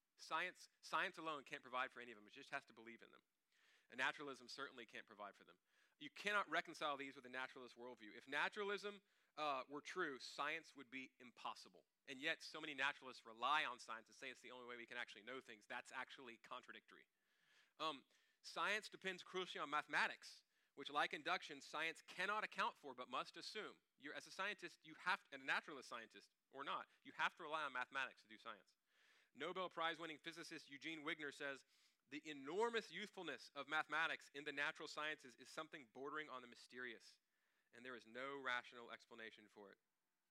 Science alone can't provide for any of them. It just has to believe in them. And naturalism certainly can't provide for them. You cannot reconcile these with a naturalist worldview. If naturalism were true, science would be impossible. And yet, so many naturalists rely on science and say it's the only way we can actually know things. That's actually contradictory. Science depends crucially on mathematics, which, like induction, science cannot account for but must assume. As a scientist, and a naturalist scientist or not, you have to rely on mathematics to do science. Nobel Prize-winning physicist Eugene Wigner says, "The enormous usefulness of mathematics in the natural sciences is something bordering on the mysterious, and there is no rational explanation for it."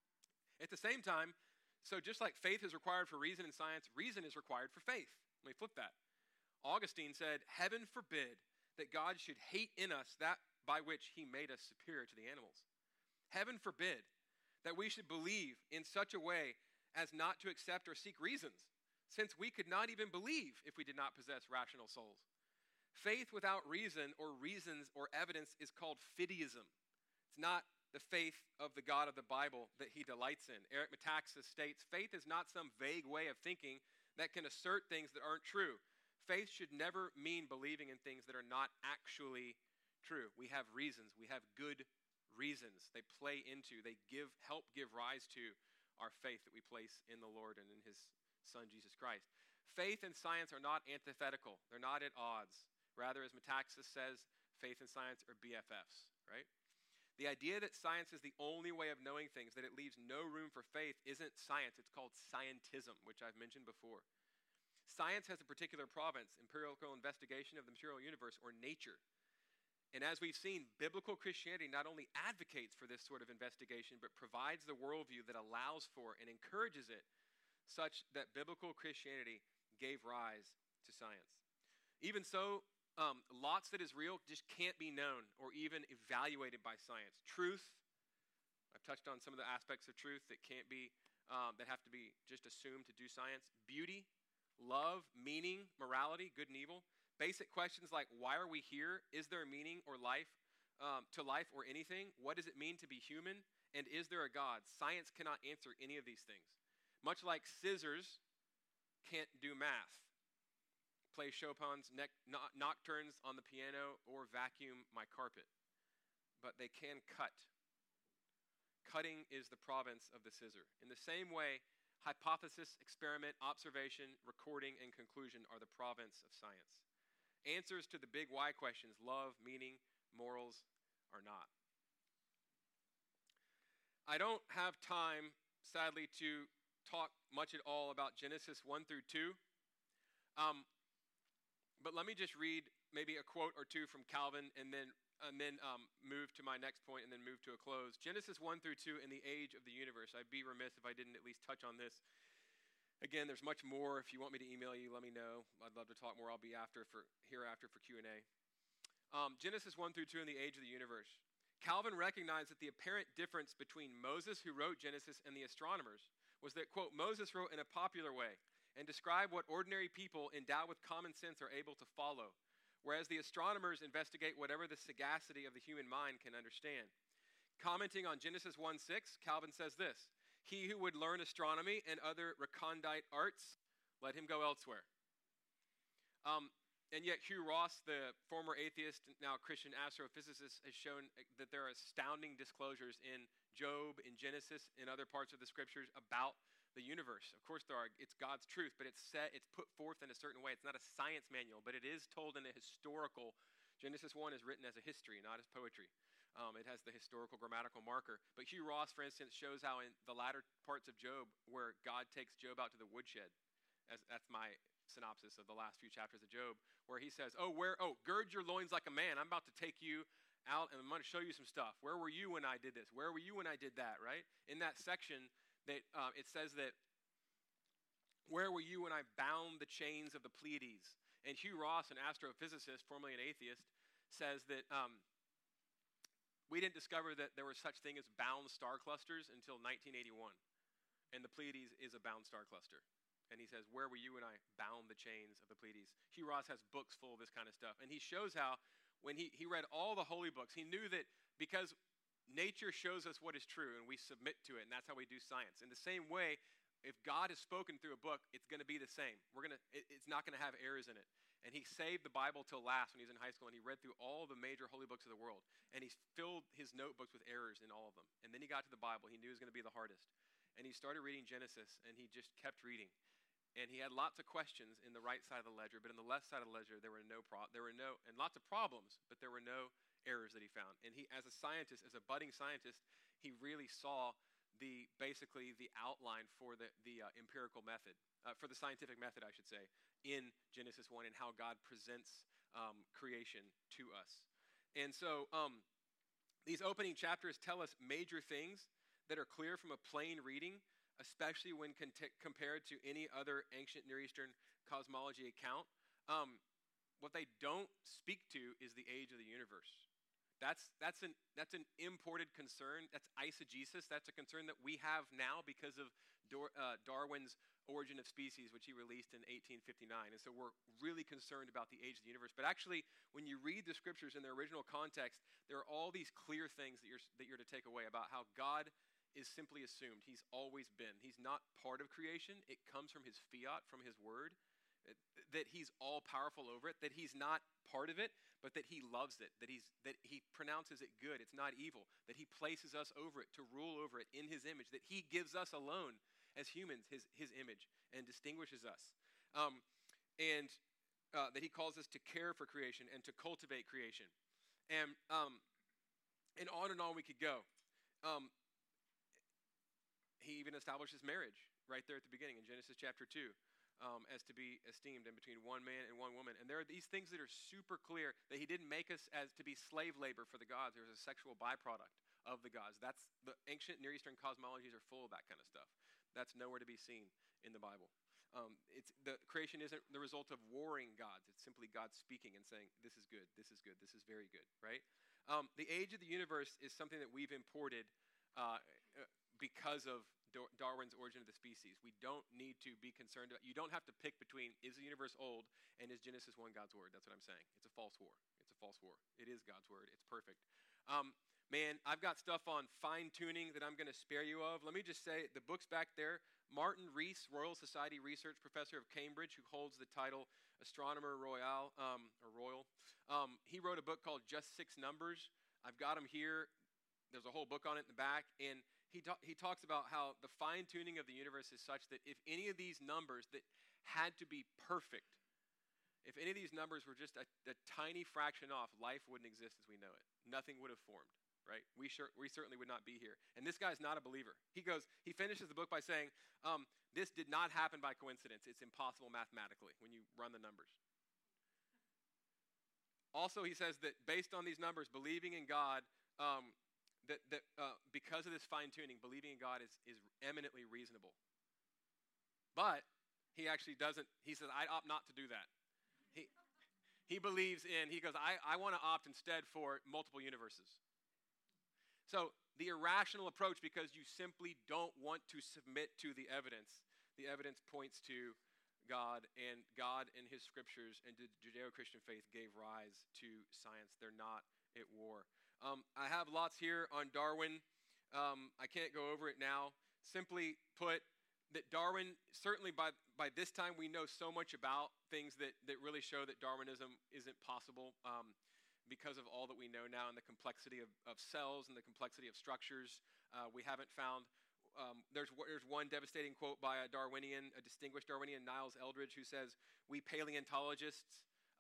At the same time, so just like faith is required for reason in science, reason is required for faith. Let me flip that. Augustine said, "Heaven forbid that God should hate in us that by which he made us superior to the animals. Heaven forbid that we should believe in such a way as not to accept or seek reasons, since we could not even believe if we did not possess rational souls. Faith without reason or reasons or evidence is called fideism. It's not the faith of the God of the Bible that he delights in." Eric Metaxas states, "Faith is not some vague way of thinking that can assert things that aren't true. Faith should never mean believing in things that are not actually true." We have reasons. We have good reasons. They play into, help give rise to our faith that we place in the Lord and in his Son, Jesus Christ. Faith and science are not antithetical. They're not at odds. Rather, as Metaxas says, faith and science are BFFs, right? The idea that science is the only way of knowing things, that it leaves no room for faith, isn't science. It's called scientism, which I've mentioned before. Science has a particular province, empirical investigation of the material universe, or nature. And as we've seen, biblical Christianity not only advocates for this sort of investigation, but provides the worldview that allows for and encourages it, such that biblical Christianity gave rise to science. Even so, lots that is real just can't be known or even evaluated by science. Truth, I've touched on some of the aspects of truth that can't be, that have to be just assumed to do science. Beauty, love, meaning, morality, good and evil. Basic questions like, why are we here? Is there a meaning or life to life or anything? What does it mean to be human? And is there a God? Science cannot answer any of these things. Much like scissors can't do math, play Chopin's nocturnes on the piano, or vacuum my carpet. But they can cut. Cutting is the province of the scissor. In the same way, hypothesis, experiment, observation, recording, and conclusion are the province of science. Answers to the big why questions, love, meaning, morals, are not. I don't have time, sadly, to talk much at all about Genesis 1 through 2. But let me just read maybe a quote or two from Calvin and then move to my next point and then move to a close. Genesis 1 through 2 in the age of the universe. I'd be remiss if I didn't at least touch on this. Again, there's much more. If you want me to email you, let me know. I'd love to talk more. I'll be hereafter for Q&A. Genesis 1 through 2 in the age of the universe. Calvin recognized that the apparent difference between Moses, who wrote Genesis, and the astronomers was that, quote, Moses wrote in a popular way and described what ordinary people endowed with common sense are able to follow, whereas the astronomers investigate whatever the sagacity of the human mind can understand. Commenting on Genesis 1:6, Calvin says this: "He who would learn astronomy and other recondite arts, let him go elsewhere." And yet Hugh Ross, the former atheist, now Christian astrophysicist, has shown that there are astounding disclosures in Job, in Genesis, in other parts of the scriptures about the universe. Of course there are. It's God's truth, but it's put forth in a certain way. It's not a science manual, but it is told in a historical. Genesis 1 is written as a history, not as poetry. It has the historical grammatical marker. But Hugh Ross, for instance, shows how in the latter parts of Job, where God takes Job out to the woodshed, that's my synopsis of the last few chapters of Job, where he says, gird your loins like a man. I'm about to take you out and I'm going to show you some stuff. Where were you when I did this? Where were you when I did that, right? In that section, that it says that, where were you when I bound the chains of the Pleiades? And Hugh Ross, an astrophysicist, formerly an atheist, says that we didn't discover that there was such thing as bound star clusters until 1981. And the Pleiades is a bound star cluster. And he says, where were you when I bound the chains of the Pleiades? Hugh Ross has books full of this kind of stuff. And he shows how, when he read all the holy books, he knew that because nature shows us what is true and we submit to it, and that's how we do science. In the same way, if God has spoken through a book, it's going to be the same. It's not going to have errors in it. And he saved the Bible till last when he was in high school, and he read through all the major holy books of the world. And he filled his notebooks with errors in all of them. And then he got to the Bible. He knew it was going to be the hardest. And he started reading Genesis, and he just kept reading. And he had lots of questions in the right side of the ledger, but in the left side of the ledger, there were and lots of problems, but there were no errors that he found. And he, as a scientist, as a budding scientist, he really saw basically the outline for the empirical method, for the scientific method, I should say, in Genesis 1 and how God presents creation to us. And so these opening chapters tell us major things that are clear from a plain reading, especially when compared to any other ancient Near Eastern cosmology account. What they don't speak to is the age of the universe. That's an imported concern. That's eisegesis. That's a concern that we have now because of Darwin's Origin of Species, which he released in 1859. And so we're really concerned about the age of the universe. But actually, when you read the scriptures in their original context, there are all these clear things that you're to take away about how God is simply assumed. He's always been. He's not part of creation. It comes from his fiat, from his word, that he's all powerful over it, that he's not part of it, but that he loves it, that he pronounces it good, it's not evil, that he places us over it, to rule over it in his image, that he gives us alone as humans his image and distinguishes us. That he calls us to care for creation and to cultivate creation. And on we could go. He even establishes marriage right there at the beginning in Genesis chapter 2 as to be esteemed in between one man and one woman. And there are these things that are super clear, that he didn't make us as to be slave labor for the gods. There's a sexual byproduct of the gods. That's the ancient Near Eastern cosmologies are full of that kind of stuff. That's nowhere to be seen in the Bible. The creation isn't the result of warring gods. It's simply God speaking and saying, this is good, this is good, this is very good, right? The age of the universe is something that we've imported because of Darwin's Origin of the Species. We don't need to be concerned about, you don't have to pick between, is the universe old and is Genesis 1 God's word? That's what I'm saying. It's a false war. It's a false war. It is God's word. It's perfect. Man, I've got stuff on fine-tuning that I'm going to spare you of. Let me just say, the book's back there. Martin Rees, Royal Society Research Professor of Cambridge, who holds the title Astronomer Royal, he wrote a book called Just Six Numbers. I've got him here. There's a whole book on it in the back, and he talks about how the fine-tuning of the universe is such that if any of these numbers that had to be perfect, if any of these numbers were just a tiny fraction off, life wouldn't exist as we know it. Nothing would have formed, right? We certainly would not be here. And this guy's not a believer. He finishes the book by saying, this did not happen by coincidence. It's impossible mathematically when you run the numbers. Also, he says that based on these numbers, believing in God, because of this fine-tuning, believing in God is eminently reasonable. But he actually doesn't, he says, I opt not to do that. He believes in, he goes, I want to opt instead for multiple universes. So the irrational approach, because you simply don't want to submit to the evidence points to God and his scriptures and the Judeo-Christian faith gave rise to science. They're not at war. I have lots here on Darwin. I can't go over it now. Simply put, that Darwin, certainly by this time, we know so much about things that really show that Darwinism isn't possible because of all that we know now and the complexity of cells and the complexity of structures. We haven't found, there's one devastating quote by a Darwinian, a distinguished Darwinian, Niles Eldredge, who says, "We paleontologists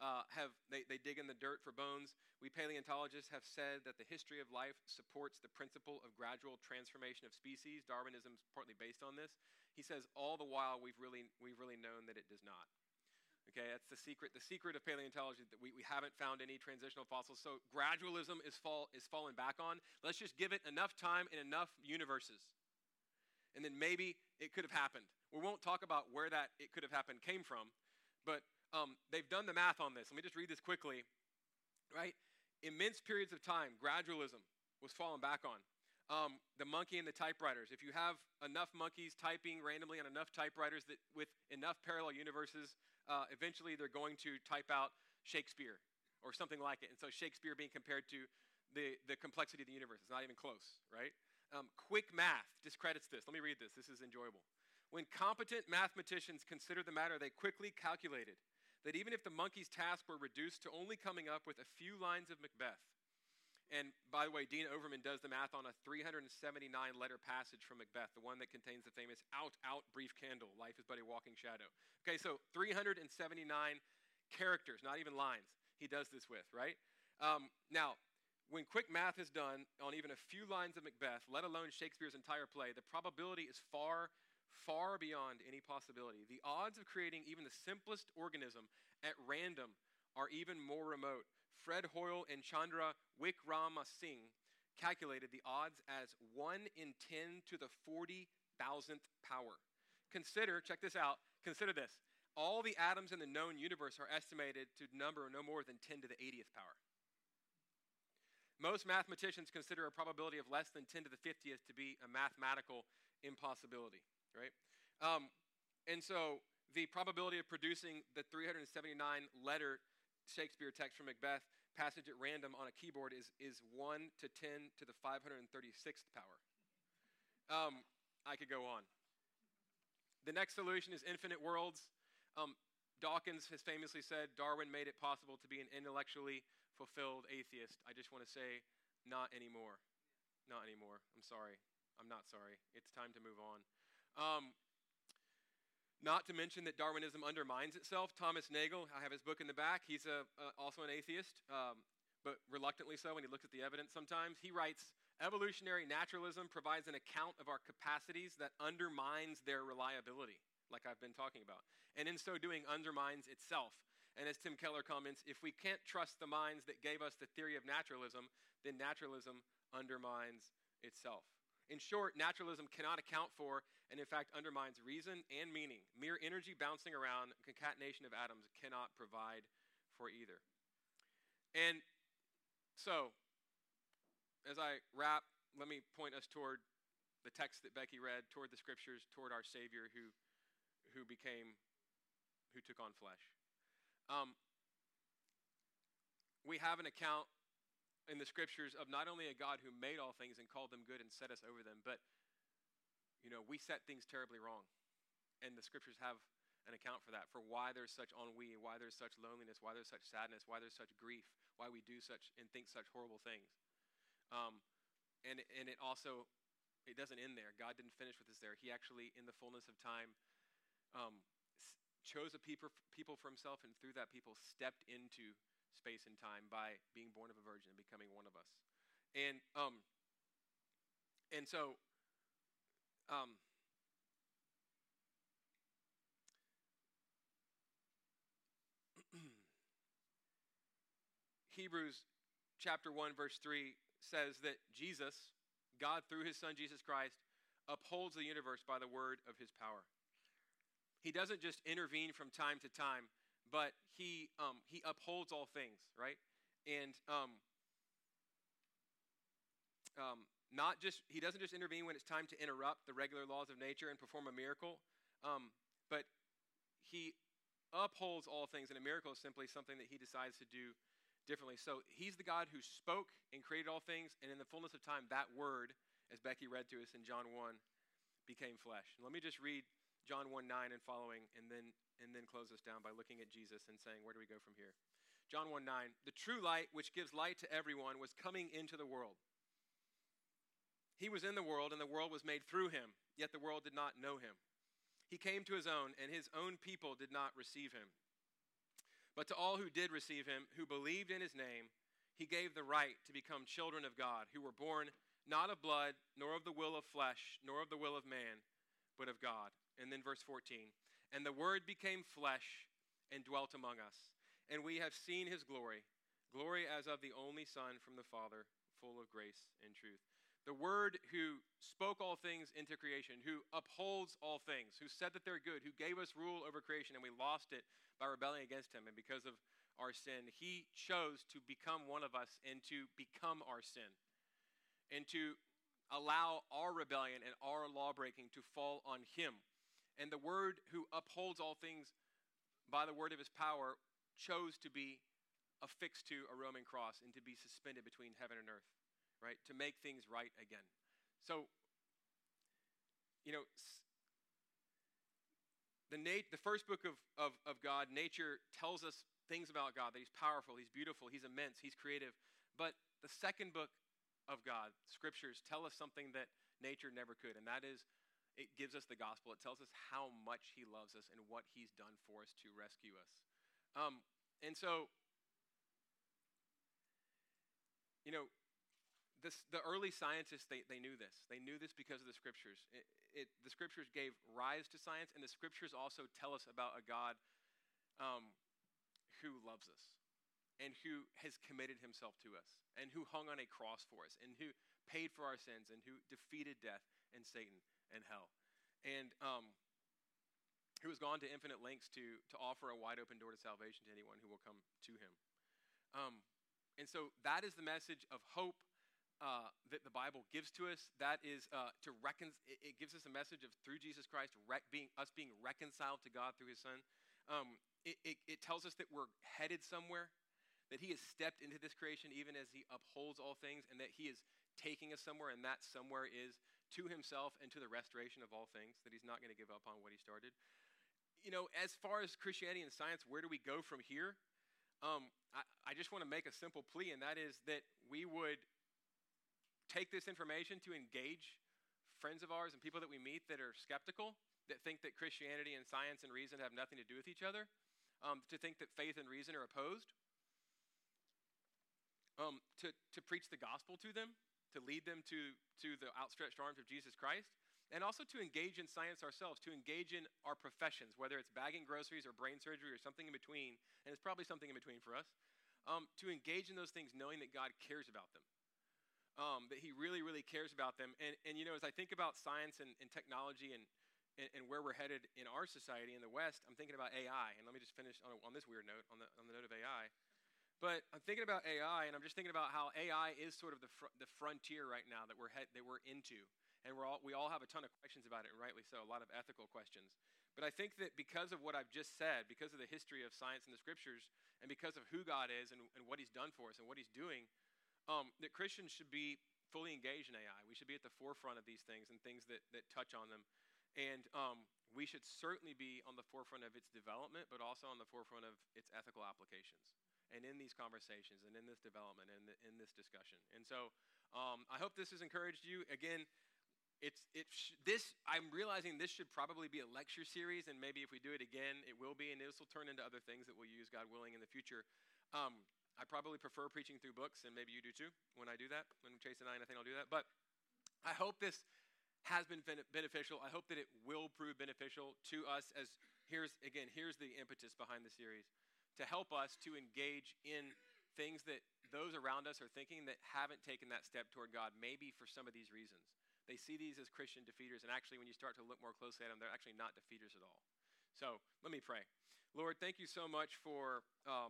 they dig in the dirt for bones. We paleontologists have said that the history of life supports the principle of gradual transformation of species. Darwinism is partly based on this." He says, all the while we've really known that it does not. Okay, that's the secret. The secret of paleontology, that we haven't found any transitional fossils. So gradualism is fallen back on. Let's just give it enough time and enough universes, and then maybe it could have happened. We won't talk about where that it could have happened came from, but they've done the math on this. Let me just read this quickly, right? Immense periods of time, gradualism was fallen back on. The monkey and the typewriters. If you have enough monkeys typing randomly on enough typewriters that with enough parallel universes, eventually they're going to type out Shakespeare or something like it. And so Shakespeare being compared to the complexity of the universe is not even close, right? Quick math discredits this. Let me read this. This is enjoyable. When competent mathematicians considered the matter, they quickly calculated that even if the monkey's task were reduced to only coming up with a few lines of Macbeth, and by the way, Dean Overman does the math on a 379-letter passage from Macbeth, the one that contains the famous "out, out, brief candle, life is but a walking shadow." Okay, so 379 characters, not even lines, he does this with, right? Now, when quick math is done on even a few lines of Macbeth, let alone Shakespeare's entire play, the probability is far, far beyond any possibility. The odds of creating even the simplest organism at random are even more remote. Fred Hoyle and Chandra Wickramasinghe calculated the odds as 1 in 10 to the 40,000th power. Consider, check this out, consider this. All the atoms in the known universe are estimated to number no more than 10 to the 80th power. Most mathematicians consider a probability of less than 10 to the 50th to be a mathematical impossibility, right? And so the probability of producing the 379-letter Shakespeare text from Macbeth passage at random on a keyboard is 1 to 10 to the 536th power. I could go on. The next solution is infinite worlds. Dawkins has famously said Darwin made it possible to be an intellectually fulfilled atheist. I just want to say, not anymore. Not anymore. I'm sorry. I'm not sorry. It's time to move on. Not to mention that Darwinism undermines itself. Thomas Nagel, I have his book in the back. He's also an atheist, but reluctantly so when he looks at the evidence sometimes. He writes, "Evolutionary naturalism provides an account of our capacities that undermines their reliability," like I've been talking about, and in so doing undermines itself. And as Tim Keller comments, if we can't trust the minds that gave us the theory of naturalism, then naturalism undermines itself. In short, naturalism cannot account for, and in fact undermines reason and meaning. Mere energy bouncing around, concatenation of atoms cannot provide for either. And so, as I wrap, let me point us toward the text that Becky read, toward the scriptures, toward our Savior who took on flesh. We have an account in the scriptures of not only a God who made all things and called them good and set us over them, but we set things terribly wrong. And the scriptures have an account for that, for why there's such ennui, why there's such loneliness, why there's such sadness, why there's such grief, why we do such and think such horrible things. And it also, it doesn't end there. God didn't finish with us there. He actually, in the fullness of time, chose a people for himself, and through that people stepped into space and time by being born of a virgin and becoming one of us. And so Hebrews chapter 1 verse 3 says that Jesus, God through his son Jesus Christ, upholds the universe by the word of his power. He doesn't just intervene from time to time, but he upholds all things, right? And he doesn't just intervene when it's time to interrupt the regular laws of nature and perform a miracle, but he upholds all things, and a miracle is simply something that he decides to do differently. So he's the God who spoke and created all things, and in the fullness of time, that word, as Becky read to us in John 1, became flesh. And let me just read John 1:9 and following, and then close us down by looking at Jesus and saying, where do we go from here? John 1:9, the true light, which gives light to everyone, was coming into the world. He was in the world, and the world was made through him, yet the world did not know him. He came to his own, and his own people did not receive him. But to all who did receive him, who believed in his name, he gave the right to become children of God, who were born not of blood, nor of the will of flesh, nor of the will of man, but of God. And then verse 14, and the Word became flesh and dwelt among us, and we have seen his glory, glory as of the only Son from the Father, full of grace and truth. The Word who spoke all things into creation, who upholds all things, who said that they're good, who gave us rule over creation, and we lost it by rebelling against him. And because of our sin, he chose to become one of us and to become our sin, and to allow our rebellion and our lawbreaking to fall on him. And the Word who upholds all things by the word of his power chose to be affixed to a Roman cross and to be suspended between heaven and earth, right? To make things right again. So, the first book of God, nature, tells us things about God, that he's powerful, he's beautiful, he's immense, he's creative. But the second book of God, scriptures, tell us something that nature never could, and that is, it gives us the gospel. It tells us how much he loves us and what he's done for us to rescue us. And so, the early scientists, they knew this. They knew this because of the scriptures. The scriptures gave rise to science, and the scriptures also tell us about a God who loves us and who has committed himself to us and who hung on a cross for us and who paid for our sins and who defeated death and Satan and hell, and who has gone to infinite lengths to offer a wide open door to salvation to anyone who will come to him. And so that is the message of hope that the Bible gives to us. That is it gives us a message of, through Jesus Christ, being reconciled to God through his Son. It tells us that we're headed somewhere, that he has stepped into this creation even as he upholds all things, and that he is taking us somewhere, and that somewhere is to himself and to the restoration of all things, that he's not going to give up on what he started. As far as Christianity and science, where do we go from here? I just want to make a simple plea, and that is that we would take this information to engage friends of ours and people that we meet that are skeptical, that think that Christianity and science and reason have nothing to do with each other, to think that faith and reason are opposed, to preach the gospel to them, to lead them to the outstretched arms of Jesus Christ, and also to engage in science ourselves, to engage in our professions, whether it's bagging groceries or brain surgery or something in between, and it's probably something in between for us, to engage in those things knowing that God cares about them, that he really, really cares about them. And as I think about science and technology and where we're headed in our society in the West, I'm thinking about AI. And let me just finish on this weird note, on the note of AI. But I'm thinking about AI, and I'm just thinking about how AI is sort of the frontier right now that we're into, and we all have a ton of questions about it, and rightly so, a lot of ethical questions. But I think that because of what I've just said, because of the history of science and the scriptures, and because of who God is and what he's done for us and what he's doing, that Christians should be fully engaged in AI. We should be at the forefront of these things and things that touch on them, and we should certainly be on the forefront of its development, but also on the forefront of its ethical applications, and in these conversations, and in this development, and in this discussion. And so I hope this has encouraged you. Again, I'm realizing this should probably be a lecture series, and maybe if we do it again, it will be, and this will turn into other things that we'll use, God willing, in the future. I probably prefer preaching through books, and maybe you do too when I do that. When Chase and I think I'll do that. But I hope this has been beneficial. I hope that it will prove beneficial to us, as here's the impetus behind the series, to help us to engage in things that those around us are thinking that haven't taken that step toward God, maybe for some of these reasons. They see these as Christian defeaters, and actually when you start to look more closely at them, they're actually not defeaters at all. So let me pray. Lord, thank you so much for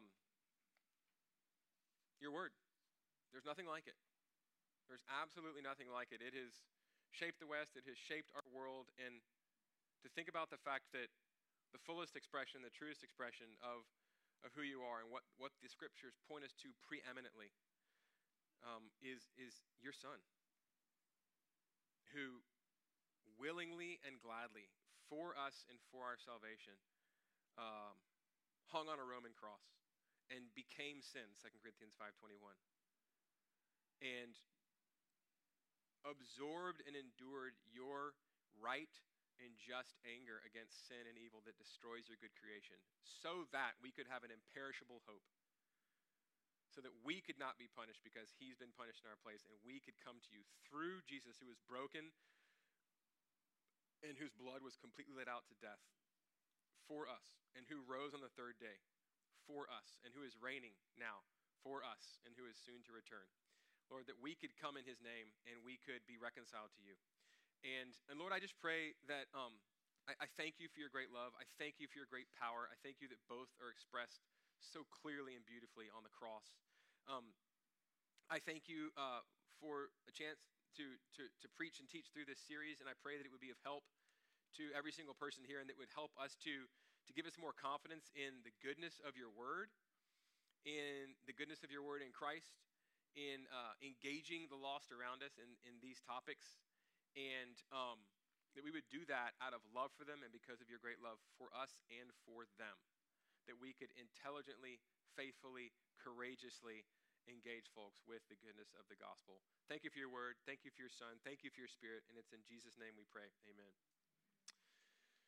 your word. There's nothing like it. There's absolutely nothing like it. It has shaped the West. It has shaped our world. And to think about the fact that the fullest expression, the truest expression of who you are and what the scriptures point us to preeminently is your Son, who willingly and gladly for us and for our salvation, um, hung on a Roman cross and became sin, 2 Corinthians 5:21, and absorbed and endured your right and just anger against sin and evil that destroys your good creation, so that we could have an imperishable hope, so that we could not be punished because he's been punished in our place, and we could come to you through Jesus, who was broken and whose blood was completely let out to death for us, and who rose on the third day for us, and who is reigning now for us, and who is soon to return. Lord, that we could come in his name and we could be reconciled to you. And Lord, I just pray that I thank you for your great love. I thank you for your great power. I thank you that both are expressed so clearly and beautifully on the cross. I thank you for a chance to preach and teach through this series, and I pray that it would be of help to every single person here, and that would help us to give us more confidence in the goodness of your word, in the goodness of your word in Christ, in engaging the lost around us in these topics, and that we would do that out of love for them and because of your great love for us and for them, that we could intelligently, faithfully, courageously engage folks with the goodness of the gospel. Thank you for your word. Thank you for your son. Thank you for your spirit. And it's in Jesus' name we pray. Amen.